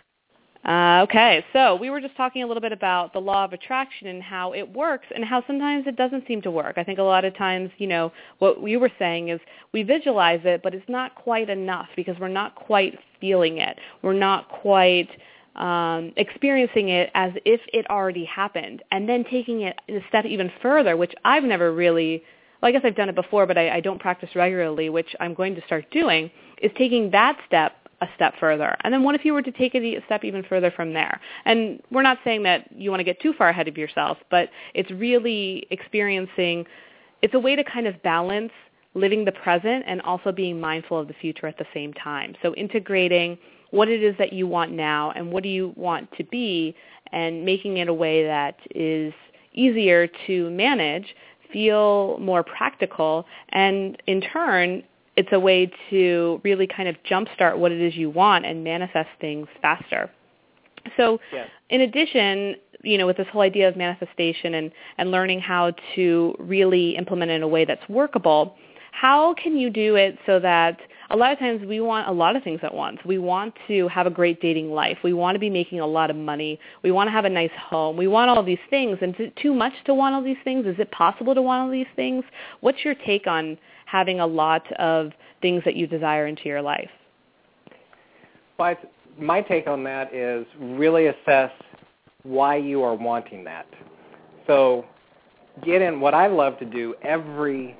Okay, so we were just talking a little bit about the law of attraction and how it works and how sometimes it doesn't seem to work. I think a lot of times, what we were saying is we visualize it, but it's not quite enough because we're not quite feeling it. We're not quite experiencing it as if it already happened, and then taking it a step even further, which I've never really, well, I guess I've done it before, but I don't practice regularly, which I'm going to start doing, is taking that step a step further. And then what if you were to take it a step even further from there? And we're not saying that you want to get too far ahead of yourself, but it's really experiencing, it's a way to kind of balance living the present and also being mindful of the future at the same time. So integrating what it is that you want now and what do you want to be, and making it a way that is easier to manage, feel more practical, and in turn, it's a way to really kind of jumpstart what it is you want and manifest things faster. So in addition, with this whole idea of manifestation and learning how to really implement it in a way that's workable, how can you do it so that a lot of times we want a lot of things at once. We want to have a great dating life. We want to be making a lot of money. We want to have a nice home. We want all these things. And is it too much to want all these things? Is it possible to want all these things? What's your take on having a lot of things that you desire into your life? Well, my take on that is really assess why you are wanting that. So get in. What I love to do every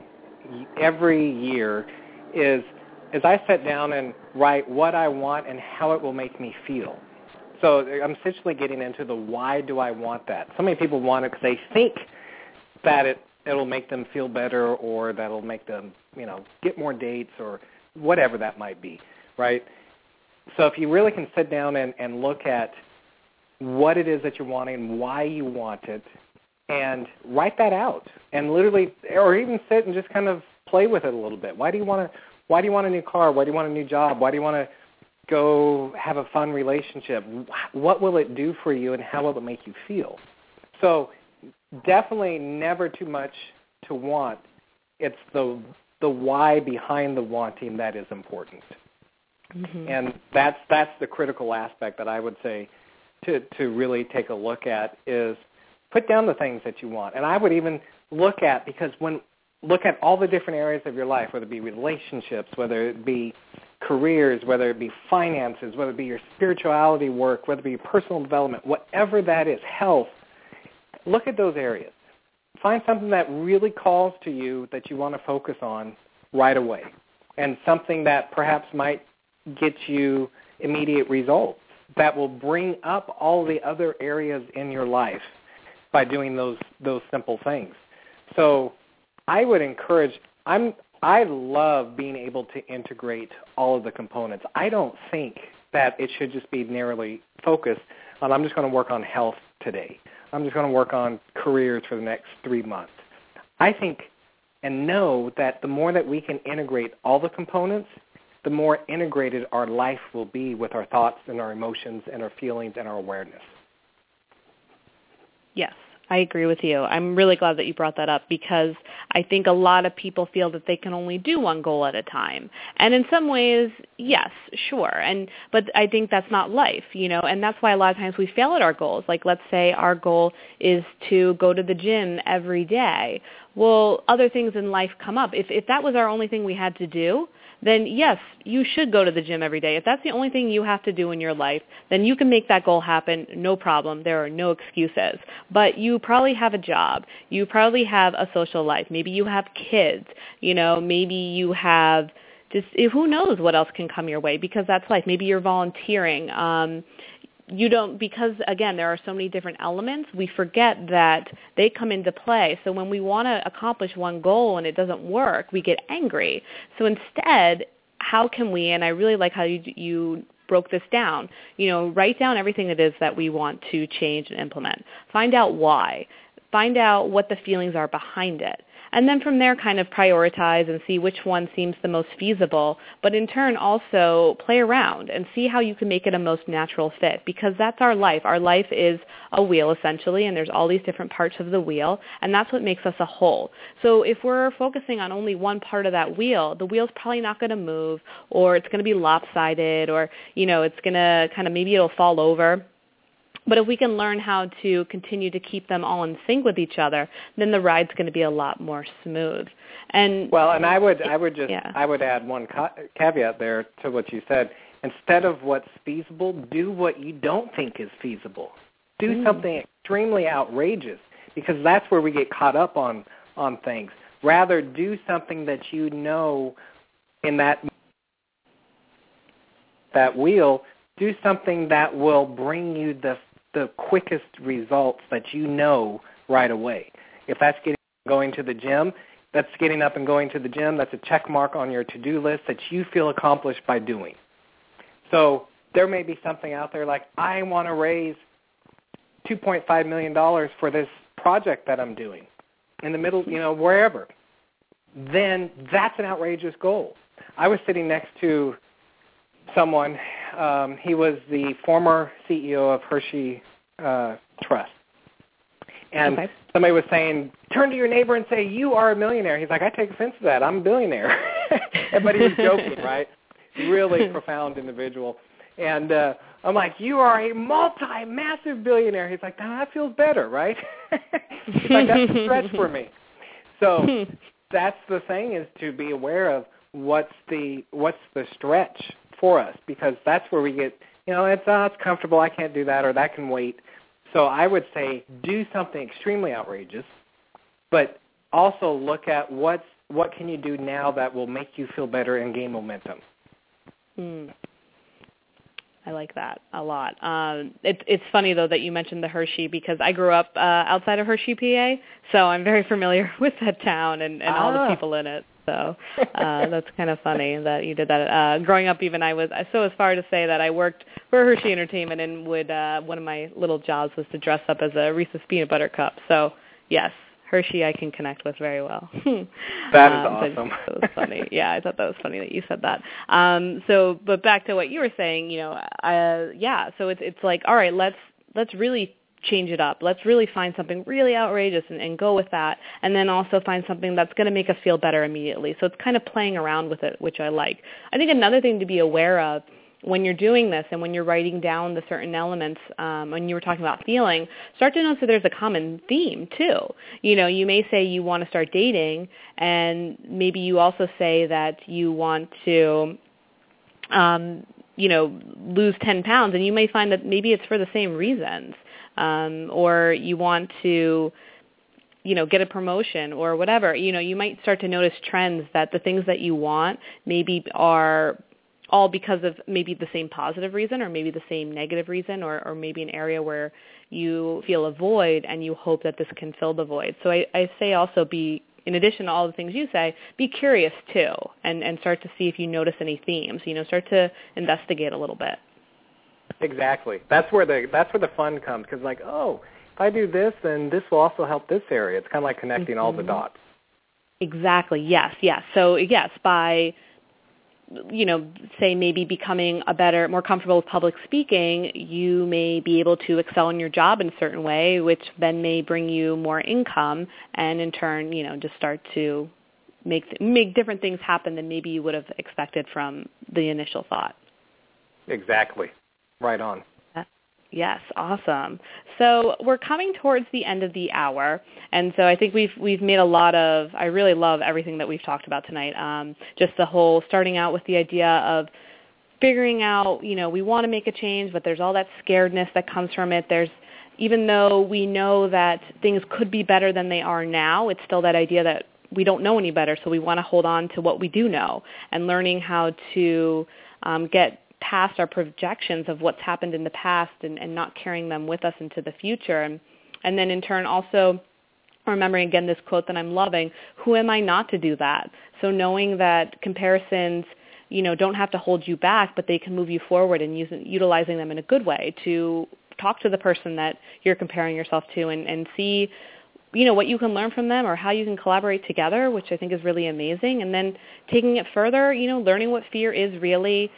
year is I sit down and write what I want and how it will make me feel. So I'm essentially getting into the why do I want that. So many people want it because they think that it'll make them feel better, or that'll make them, get more dates, or whatever that might be, right? So if you really can sit down and look at what it is that you're wanting, why you want it, and write that out, and literally, or even sit and just kind of play with it a little bit. Why do you want a new car? Why do you want a new job? Why do you want to go have a fun relationship? What will it do for you, and how will it make you feel? So definitely never too much to want. It's the why behind the wanting that is important. Mm-hmm. And that's the critical aspect that I would say to really take a look at is put down the things that you want. And I would even look at all the different areas of your life, whether it be relationships, whether it be careers, whether it be finances, whether it be your spirituality work, whether it be your personal development, whatever that is, health, look at those areas. Find something that really calls to you that you want to focus on right away, and something that perhaps might get you immediate results that will bring up all the other areas in your life by doing those simple things. So I would encourage, I love being able to integrate all of the components. I don't think that it should just be narrowly focused on I'm just going to work on health today. I'm just going to work on careers for the next 3 months. I think and know that the more that we can integrate all the components, the more integrated our life will be with our thoughts and our emotions and our feelings and our awareness. Yes, I agree with you. I'm really glad that you brought that up because I think a lot of people feel that they can only do one goal at a time. And in some ways, yes, sure. But I think that's not life, and that's why a lot of times we fail at our goals. Like let's say our goal is to go to the gym every day. Well, other things in life come up. If that was our only thing we had to do, then yes, you should go to the gym every day. If that's the only thing you have to do in your life, then you can make that goal happen, no problem. There are no excuses. But you probably have a job. You probably have a social life. Maybe you have kids. Maybe you have just, who knows what else can come your way because that's life. Maybe you're volunteering. Because again, there are so many different elements, we forget that they come into play. So when we want to accomplish one goal and it doesn't work, we get angry. So instead, how can we, and I really like how you broke this down, write down everything it is that we want to change and implement. Find out why. Find out what the feelings are behind it. And then from there kind of prioritize and see which one seems the most feasible, but in turn also play around and see how you can make it a most natural fit because that's our life. Our life is a wheel essentially, and there's all these different parts of the wheel, and that's what makes us a whole. So if we're focusing on only one part of that wheel, the wheel's probably not going to move, or it's going to be lopsided, or, it's going to kind of, maybe it'll fall over. But if we can learn how to continue to keep them all in sync with each other, then the ride's going to be a lot more smooth. And I would add one caveat there to what you said. Instead of what's feasible, do what you don't think is feasible. Do something extremely outrageous because that's where we get caught up on things. Rather, do something that in that wheel. Do something that will bring you the quickest results that right away. If that's going to the gym, that's getting up and going to the gym. That's a check mark on your to-do list that you feel accomplished by doing. So there may be something out there like, I want to raise $2.5 million for this project that I'm doing in the middle, wherever. Then that's an outrageous goal. I was sitting next to someone. He was the former CEO of Hershey Trust. And somebody was saying, turn to your neighbor and say, you are a millionaire. He's like, I take offense to that. I'm a billionaire. But he was joking, right? Really profound individual. And I'm like, you are a massive billionaire. He's like, that feels better, right? He's like, that's a stretch for me. So that's the thing, is to be aware of what's the stretch for us, because that's where we get, it's comfortable, I can't do that, or that can wait. So I would say do something extremely outrageous, but also look at what can you do now that will make you feel better and gain momentum. I like that a lot. It's funny, though, that you mentioned the Hershey, because I grew up outside of Hershey, PA, so I'm very familiar with that town and all the people in it. So that's kind of funny that you did that. Growing up, even I was so as far to say that I worked for Hershey Entertainment, and would one of my little jobs was to dress up as a Reese's Peanut Butter Cup. So yes, Hershey I can connect with very well. That is awesome. It was funny. Yeah, I thought that was funny that you said that. But back to what you were saying, so it's like, all right, let's really change it up. Let's really find something really outrageous and go with that, and then also find something that's going to make us feel better immediately. So it's kind of playing around with it, which I like. I think another thing to be aware of when you're doing this and when you're writing down the certain elements, when you were talking about feeling, start to notice that there's a common theme too. You may say you want to start dating, and maybe you also say that you want to lose 10 pounds, and you may find that maybe it's for the same reasons. Or you want to, get a promotion or whatever. You might start to notice trends that the things that you want maybe are all because of maybe the same positive reason or maybe the same negative reason or maybe an area where you feel a void and you hope that this can fill the void. So I say also in addition to all the things you say, be curious too and start to see if you notice any themes. Start to investigate a little bit. Exactly. That's where the fun comes, because if I do this, then this will also help this area. It's kind of like connecting all the dots. Exactly. Yes. So yes, by say maybe becoming a better, more comfortable with public speaking, you may be able to excel in your job in a certain way, which then may bring you more income, and in turn, just start to make different things happen than maybe you would have expected from the initial thought. Exactly. Right on. Yes, awesome. So we're coming towards the end of the hour, and so I think we've made a lot of. I really love everything that we've talked about tonight. Just the whole starting out with the idea of figuring out, we want to make a change, but there's all that scaredness that comes from it. Even though we know that things could be better than they are now, it's still that idea that we don't know any better, so we want to hold on to what we do know, and learning how to get past our projections of what's happened in the past and not carrying them with us into the future. And then in turn also remembering again this quote that I'm loving, who am I not to do that? So knowing that comparisons, don't have to hold you back, but they can move you forward, and utilizing them in a good way to talk to the person that you're comparing yourself to and see what you can learn from them or how you can collaborate together, which I think is really amazing. And then taking it further, learning what fear is really,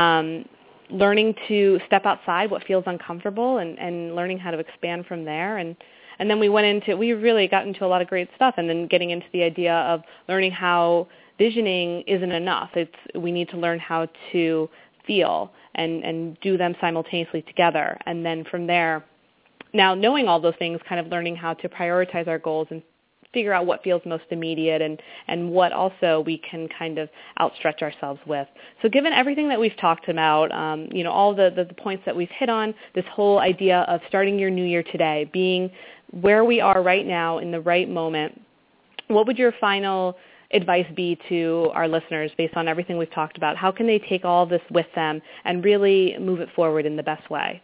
learning to step outside what feels uncomfortable and learning how to expand from there. And then we really got into a lot of great stuff, and then getting into the idea of learning how visioning isn't enough. We need to learn how to feel and do them simultaneously together. And then from there, now, knowing all those things, kind of learning how to prioritize our goals and figure out what feels most immediate and what also we can kind of outstretch ourselves with. So given everything that we've talked about, all the points that we've hit on, this whole idea of starting your new year today, being where we are right now in the right moment, what would your final advice be to our listeners based on everything we've talked about? How can they take all this with them and really move it forward in the best way?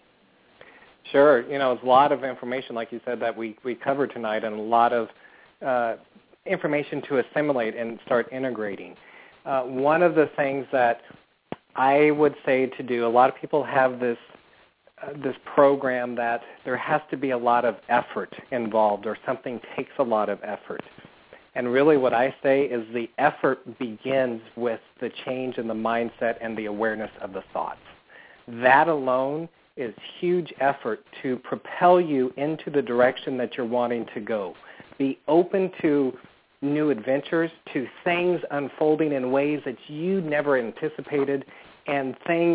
Sure. It's a lot of information, like you said, that we covered tonight, and a lot of information to assimilate and start integrating. One of the things that I would say to do, a lot of people have this program that there has to be a lot of effort involved, or something takes a lot of effort. And really what I say is the effort begins with the change in the mindset and the awareness of the thoughts. That alone is huge effort to propel you into the direction that you're wanting to go. Be open to new adventures, to things unfolding in ways that you never anticipated, and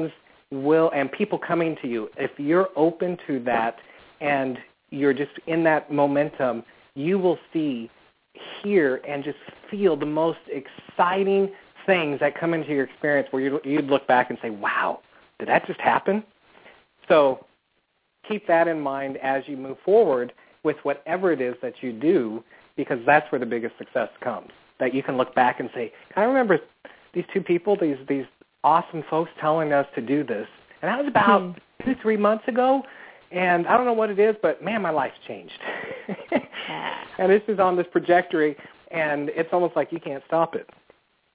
people coming to you. If you're open to that and you're just in that momentum, you will hear and just feel the most exciting things that come into your experience where you'd look back and say, wow, did that just happen? So keep that in mind as you move forward with whatever it is that you do, because that's where the biggest success comes, that you can look back and say, I remember these two people, these awesome folks telling us to do this, and that was about 2-3 months ago, and I don't know what it is, but, man, my life's changed. And this is on this trajectory, and it's almost like you can't stop it.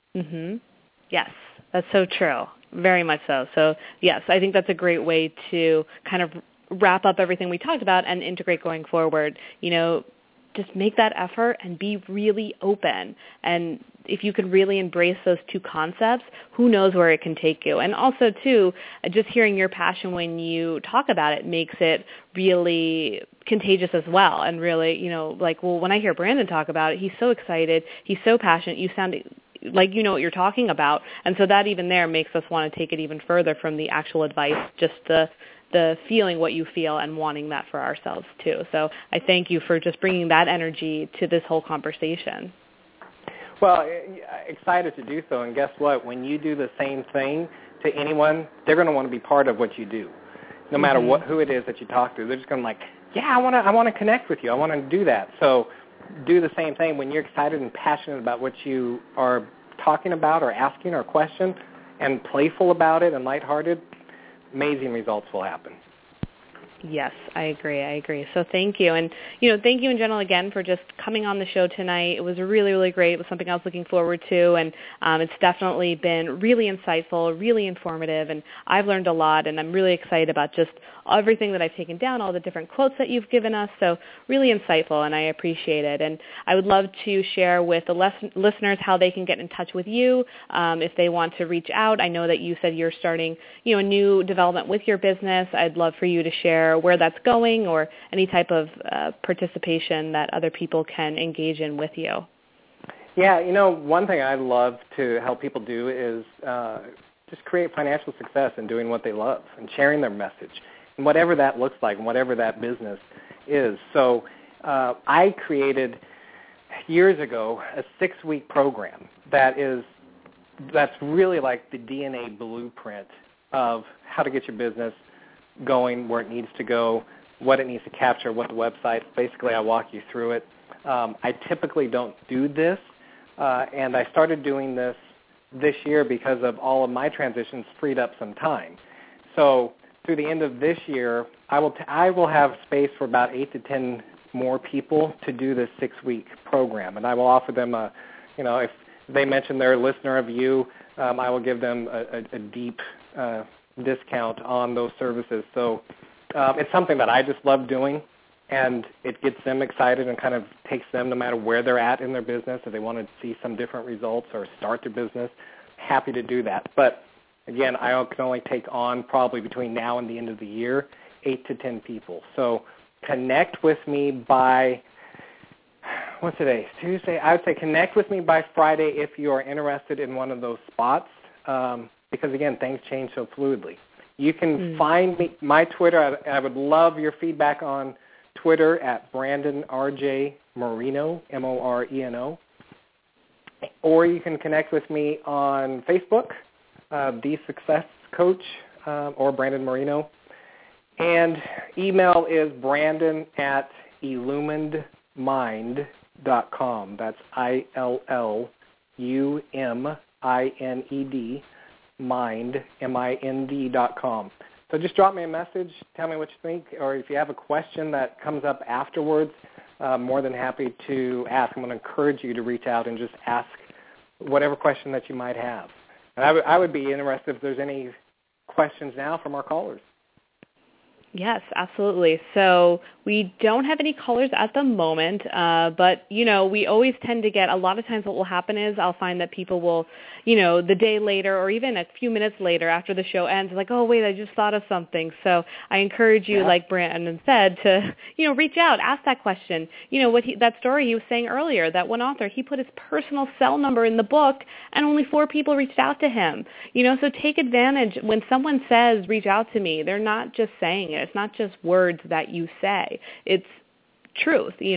Mhm. Yes, that's so true. Very much so. So, yes, I think that's a great way to kind of wrap up everything we talked about and integrate going forward. Just make that effort and be really open. And if you could really embrace those two concepts, who knows where it can take you. And also, too, just hearing your passion when you talk about it makes it really contagious as well. And really, when I hear Brandon talk about it, he's so excited, he's so passionate, you sound like you know what you're talking about. And so that even there makes us want to take it even further from the actual advice, just the feeling what you feel and wanting that for ourselves too. So I thank you for just bringing that energy to this whole conversation. Well, excited to do so. And guess what? When you do the same thing to anyone, they're going to want to be part of what you do. No matter who it is that you talk to, they're just going to I want to connect with you. I want to do that. So do the same thing when you're excited and passionate about what you are talking about or asking or question and playful about it and lighthearted. Amazing results will happen. Yes, I agree. So thank you. And, thank you in general again for just coming on the show tonight. It was really, really great. It was something I was looking forward to. And it's definitely been really insightful, really informative. And I've learned a lot. And I'm really excited about just everything that I've taken down, all the different quotes that you've given us. So really insightful, and I appreciate it. And I would love to share with the listeners how they can get in touch with you if they want to reach out. I know that you said you're starting, a new development with your business. I'd love for you to share where that's going or any type of participation that other people can engage in with you. Yeah, one thing I love to help people do is just create financial success in doing what they love and sharing their message, and whatever that looks like and whatever that business is. So I created years ago a 6-week program that's really like the DNA blueprint of how to get your business going, where it needs to go, what it needs to capture, what the website. Basically, I walk you through it. I typically don't do this, and I started doing this year because of all of my transitions freed up some time. So through the end of this year, I will have space for about 8 to 10 more people to do this 6-week program, and I will offer them if they mention they're a listener of you, I will give them a deep discount on those services. So it's something that I just love doing, and it gets them excited and kind of takes them no matter where they're at in their business. If they want to see some different results or start their business, happy to do that. But again, I can only take on probably between now and the end of the year 8 to 10 people. So connect with me by, what's today? Tuesday. I would say connect with me by Friday if you are interested in one of those spots. Because, again, things change so fluidly. You can find me, my Twitter. I would love your feedback on Twitter at Brandon R.J. Moreno, Moreno. Or you can connect with me on Facebook, The Success Coach, or Brandon Moreno. And email is brandon@illuminedmind.com. That's ILLUMINED. Mind, MIND.com. So just drop me a message, tell me what you think, or if you have a question that comes up afterwards, more than happy to ask. I'm going to encourage you to reach out and just ask whatever question that you might have. And I would be interested if there's any questions now from our callers. Yes, absolutely. So we don't have any callers at the moment, but, we always tend to get, a lot of times what will happen is I'll find that people will, the day later or even a few minutes later after the show ends, like, oh, wait, I just thought of something. So I encourage you, like Brandon said, to, reach out, ask that question. That story he was saying earlier, that one author, he put his personal cell number in the book and only 4 people reached out to him. So take advantage. When someone says, reach out to me, they're not just saying it. It's not just words that you say. It's truth. We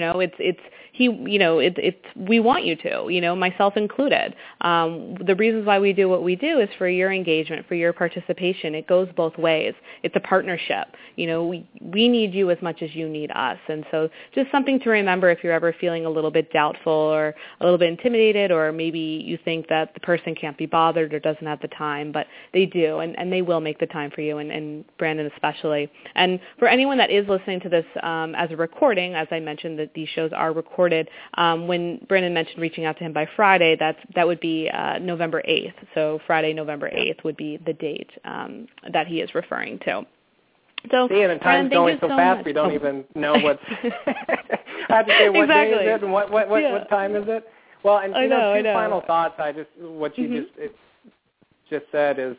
want you to, myself included. The reasons why we do what we do is for your engagement, for your participation. It goes both ways. It's a partnership. We need you as much as you need us. And so just something to remember if you're ever feeling a little bit doubtful or a little bit intimidated, or maybe you think that the person can't be bothered or doesn't have the time, but they do, and they will make the time for you, and Brandon especially. And for anyone that is listening to this as a recording, as I mentioned, that these shows are recorded recorded. When Brandon mentioned reaching out to him by Friday, that would be November 8th. So Friday, November 8th would be the date that he is referring to. So, see, and time's going so fast much. we don't even know what's. I have to say, what day is it and what time is it? Well, and two final thoughts. What you just said is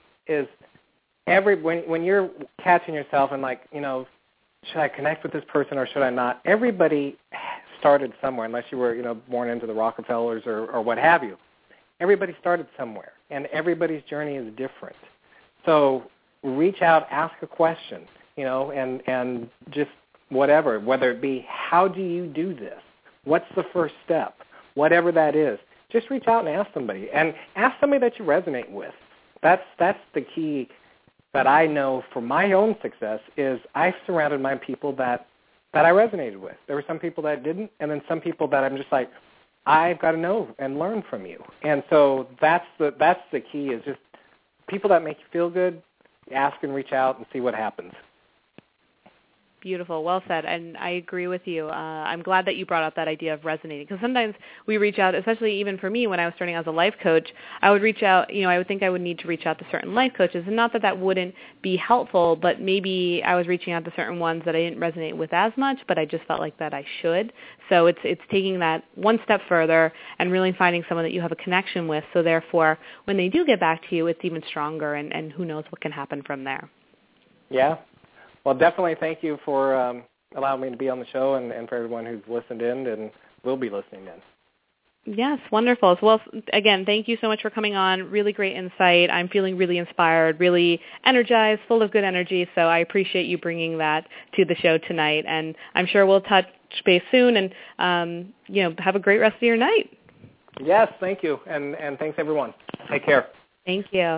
when you're catching yourself and like, should I connect with this person or should I not? Everybody started somewhere, unless you were born into the Rockefellers or what have you. Everybody started somewhere, and everybody's journey is different. So reach out, ask a question, and just whatever, whether it be how do you do this? What's the first step? Whatever that is, just reach out and ask somebody, and ask somebody that you resonate with. That's the key that I know for my own success is I've surrounded my people that I resonated with. There were some people that didn't, and then some people that I'm just like, I've got to know and learn from you. And so that's the key is just people that make you feel good, ask and reach out and see what happens. Beautiful. Well said. And I agree with you. I'm glad that you brought up that idea of resonating, because sometimes we reach out, especially even for me when I was starting as a life coach, I would reach out, I would think I would need to reach out to certain life coaches, and not that wouldn't be helpful, but maybe I was reaching out to certain ones that I didn't resonate with as much, but I just felt like that I should. So it's taking that one step further and really finding someone that you have a connection with, so therefore when they do get back to you, it's even stronger, and who knows what can happen from there. Yeah. Well, definitely thank you for allowing me to be on the show and for everyone who's listened in and will be listening in. Yes, wonderful. Well, again, thank you so much for coming on. Really great insight. I'm feeling really inspired, really energized, full of good energy, so I appreciate you bringing that to the show tonight. And I'm sure we'll touch base soon and, have a great rest of your night. Yes, thank you. And thanks, everyone. Take care. Thank you.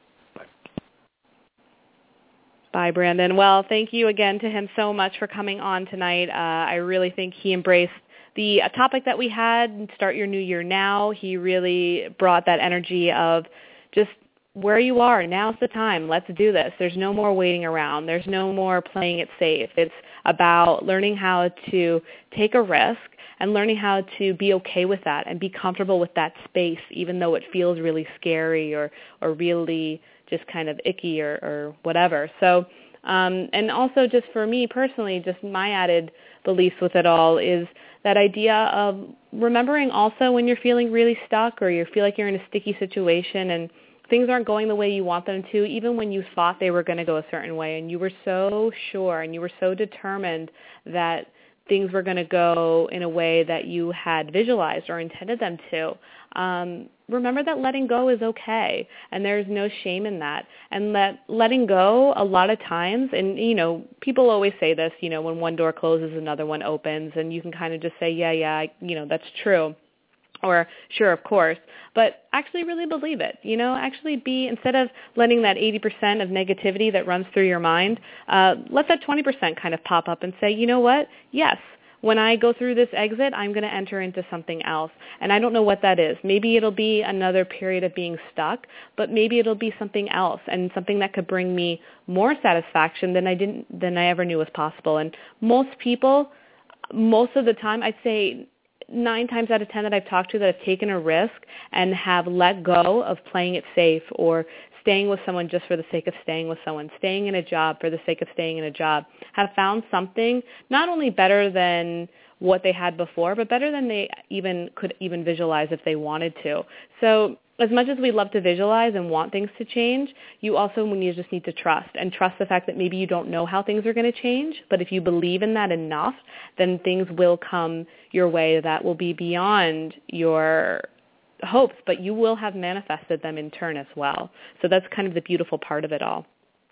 Bye, Brandon. Well, thank you again to him so much for coming on tonight. I really think he embraced the topic that we had, Start Your New Year Now. He really brought that energy of just where you are. Now's the time. Let's do this. There's no more waiting around. There's no more playing it safe. It's about learning how to take a risk and learning how to be okay with that and be comfortable with that space, even though it feels really scary or really just kind of icky or whatever. So, and also just for me personally, just my added beliefs with it all is that idea of remembering also when you're feeling really stuck or you feel like you're in a sticky situation and things aren't going the way you want them to, even when you thought they were going to go a certain way and you were so sure and you were so determined that things were going to go in a way that you had visualized or intended them to. Remember that letting go is okay, and there's no shame in that. And letting go a lot of times, and, people always say this, when one door closes, another one opens, and you can kind of just say, yeah, that's true. Or, sure, of course, but actually really believe it, actually instead of letting that 80% of negativity that runs through your mind, let that 20% kind of pop up and say, you know what, yes, when I go through this exit, I'm going to enter into something else, and I don't know what that is. Maybe it'll be another period of being stuck, but maybe it'll be something else and something that could bring me more satisfaction than I ever knew was possible. And most people, most of the time, I'd say 9 times out of 10 that I've talked to that have taken a risk and have let go of playing it safe or staying with someone just for the sake of staying with someone, staying in a job for the sake of staying in a job, have found something not only better than what they had before, but better than they could visualize if they wanted to. So as much as we love to visualize and want things to change, you also just need to trust the fact that maybe you don't know how things are going to change, but if you believe in that enough, then things will come your way that will be beyond your hopes, but you will have manifested them in turn as well. So that's kind of the beautiful part of it all.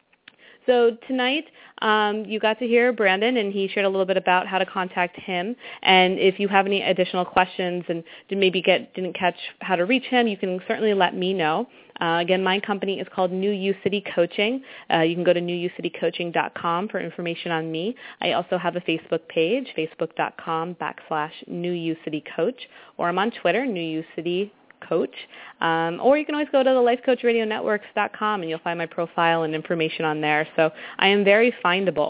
So tonight, you got to hear Brandon, and he shared a little bit about how to contact him. And if you have any additional questions and didn't catch how to reach him, you can certainly let me know. Again, my company is called New You City Coaching. You can go to newucitycoaching.com for information on me. I also have a Facebook page, facebook.com/New You City Coach, or I'm on Twitter, New You City Coach, or you can always go to the lifecoachradionetworks.com and you'll find my profile and information on there. So I am very findable.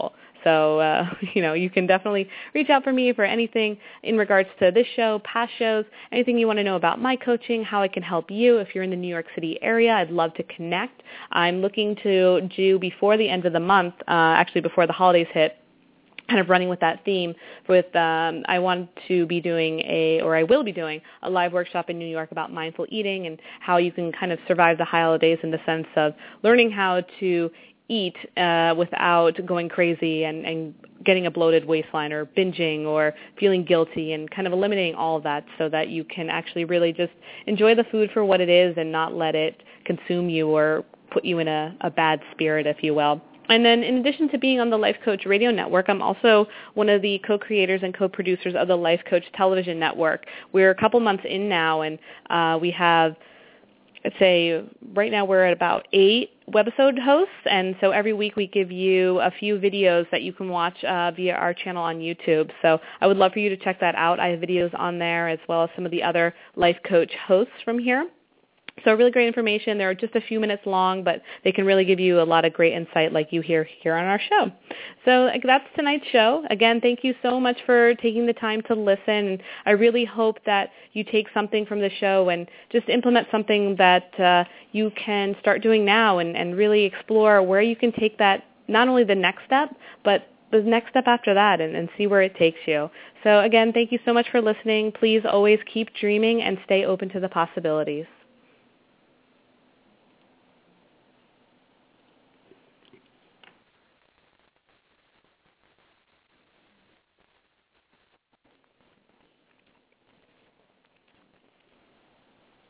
So, you can definitely reach out for me for anything in regards to this show, past shows, anything you want to know about my coaching, how I can help you. If you're in the New York City area, I'd love to connect. I'm looking to do before the end of the month, actually before the holidays hit, kind of running with that theme with, I want to be doing I will be doing a live workshop in New York about mindful eating and how you can kind of survive the holidays in the sense of learning how to eat without going crazy and getting a bloated waistline or binging or feeling guilty, and kind of eliminating all of that so that you can actually really just enjoy the food for what it is and not let it consume you or put you in a bad spirit, if you will. And then in addition to being on the Life Coach Radio Network, I'm also one of the co-creators and co-producers of the Life Coach Television Network. We're a couple months in now, and we have, I'd say right now we're at about 8 webisode hosts, and so every week we give you a few videos that you can watch via our channel on YouTube. So I would love for you to check that out. I have videos on there as well as some of the other Life Coach hosts from here. So really great information. They're just a few minutes long, but they can really give you a lot of great insight like you hear here on our show. So that's tonight's show. Again, thank you so much for taking the time to listen. I really hope that you take something from the show and just implement something that you can start doing now and really explore where you can take that, not only the next step, but the next step after that, and see where it takes you. So again, thank you so much for listening. Please always keep dreaming and stay open to the possibilities.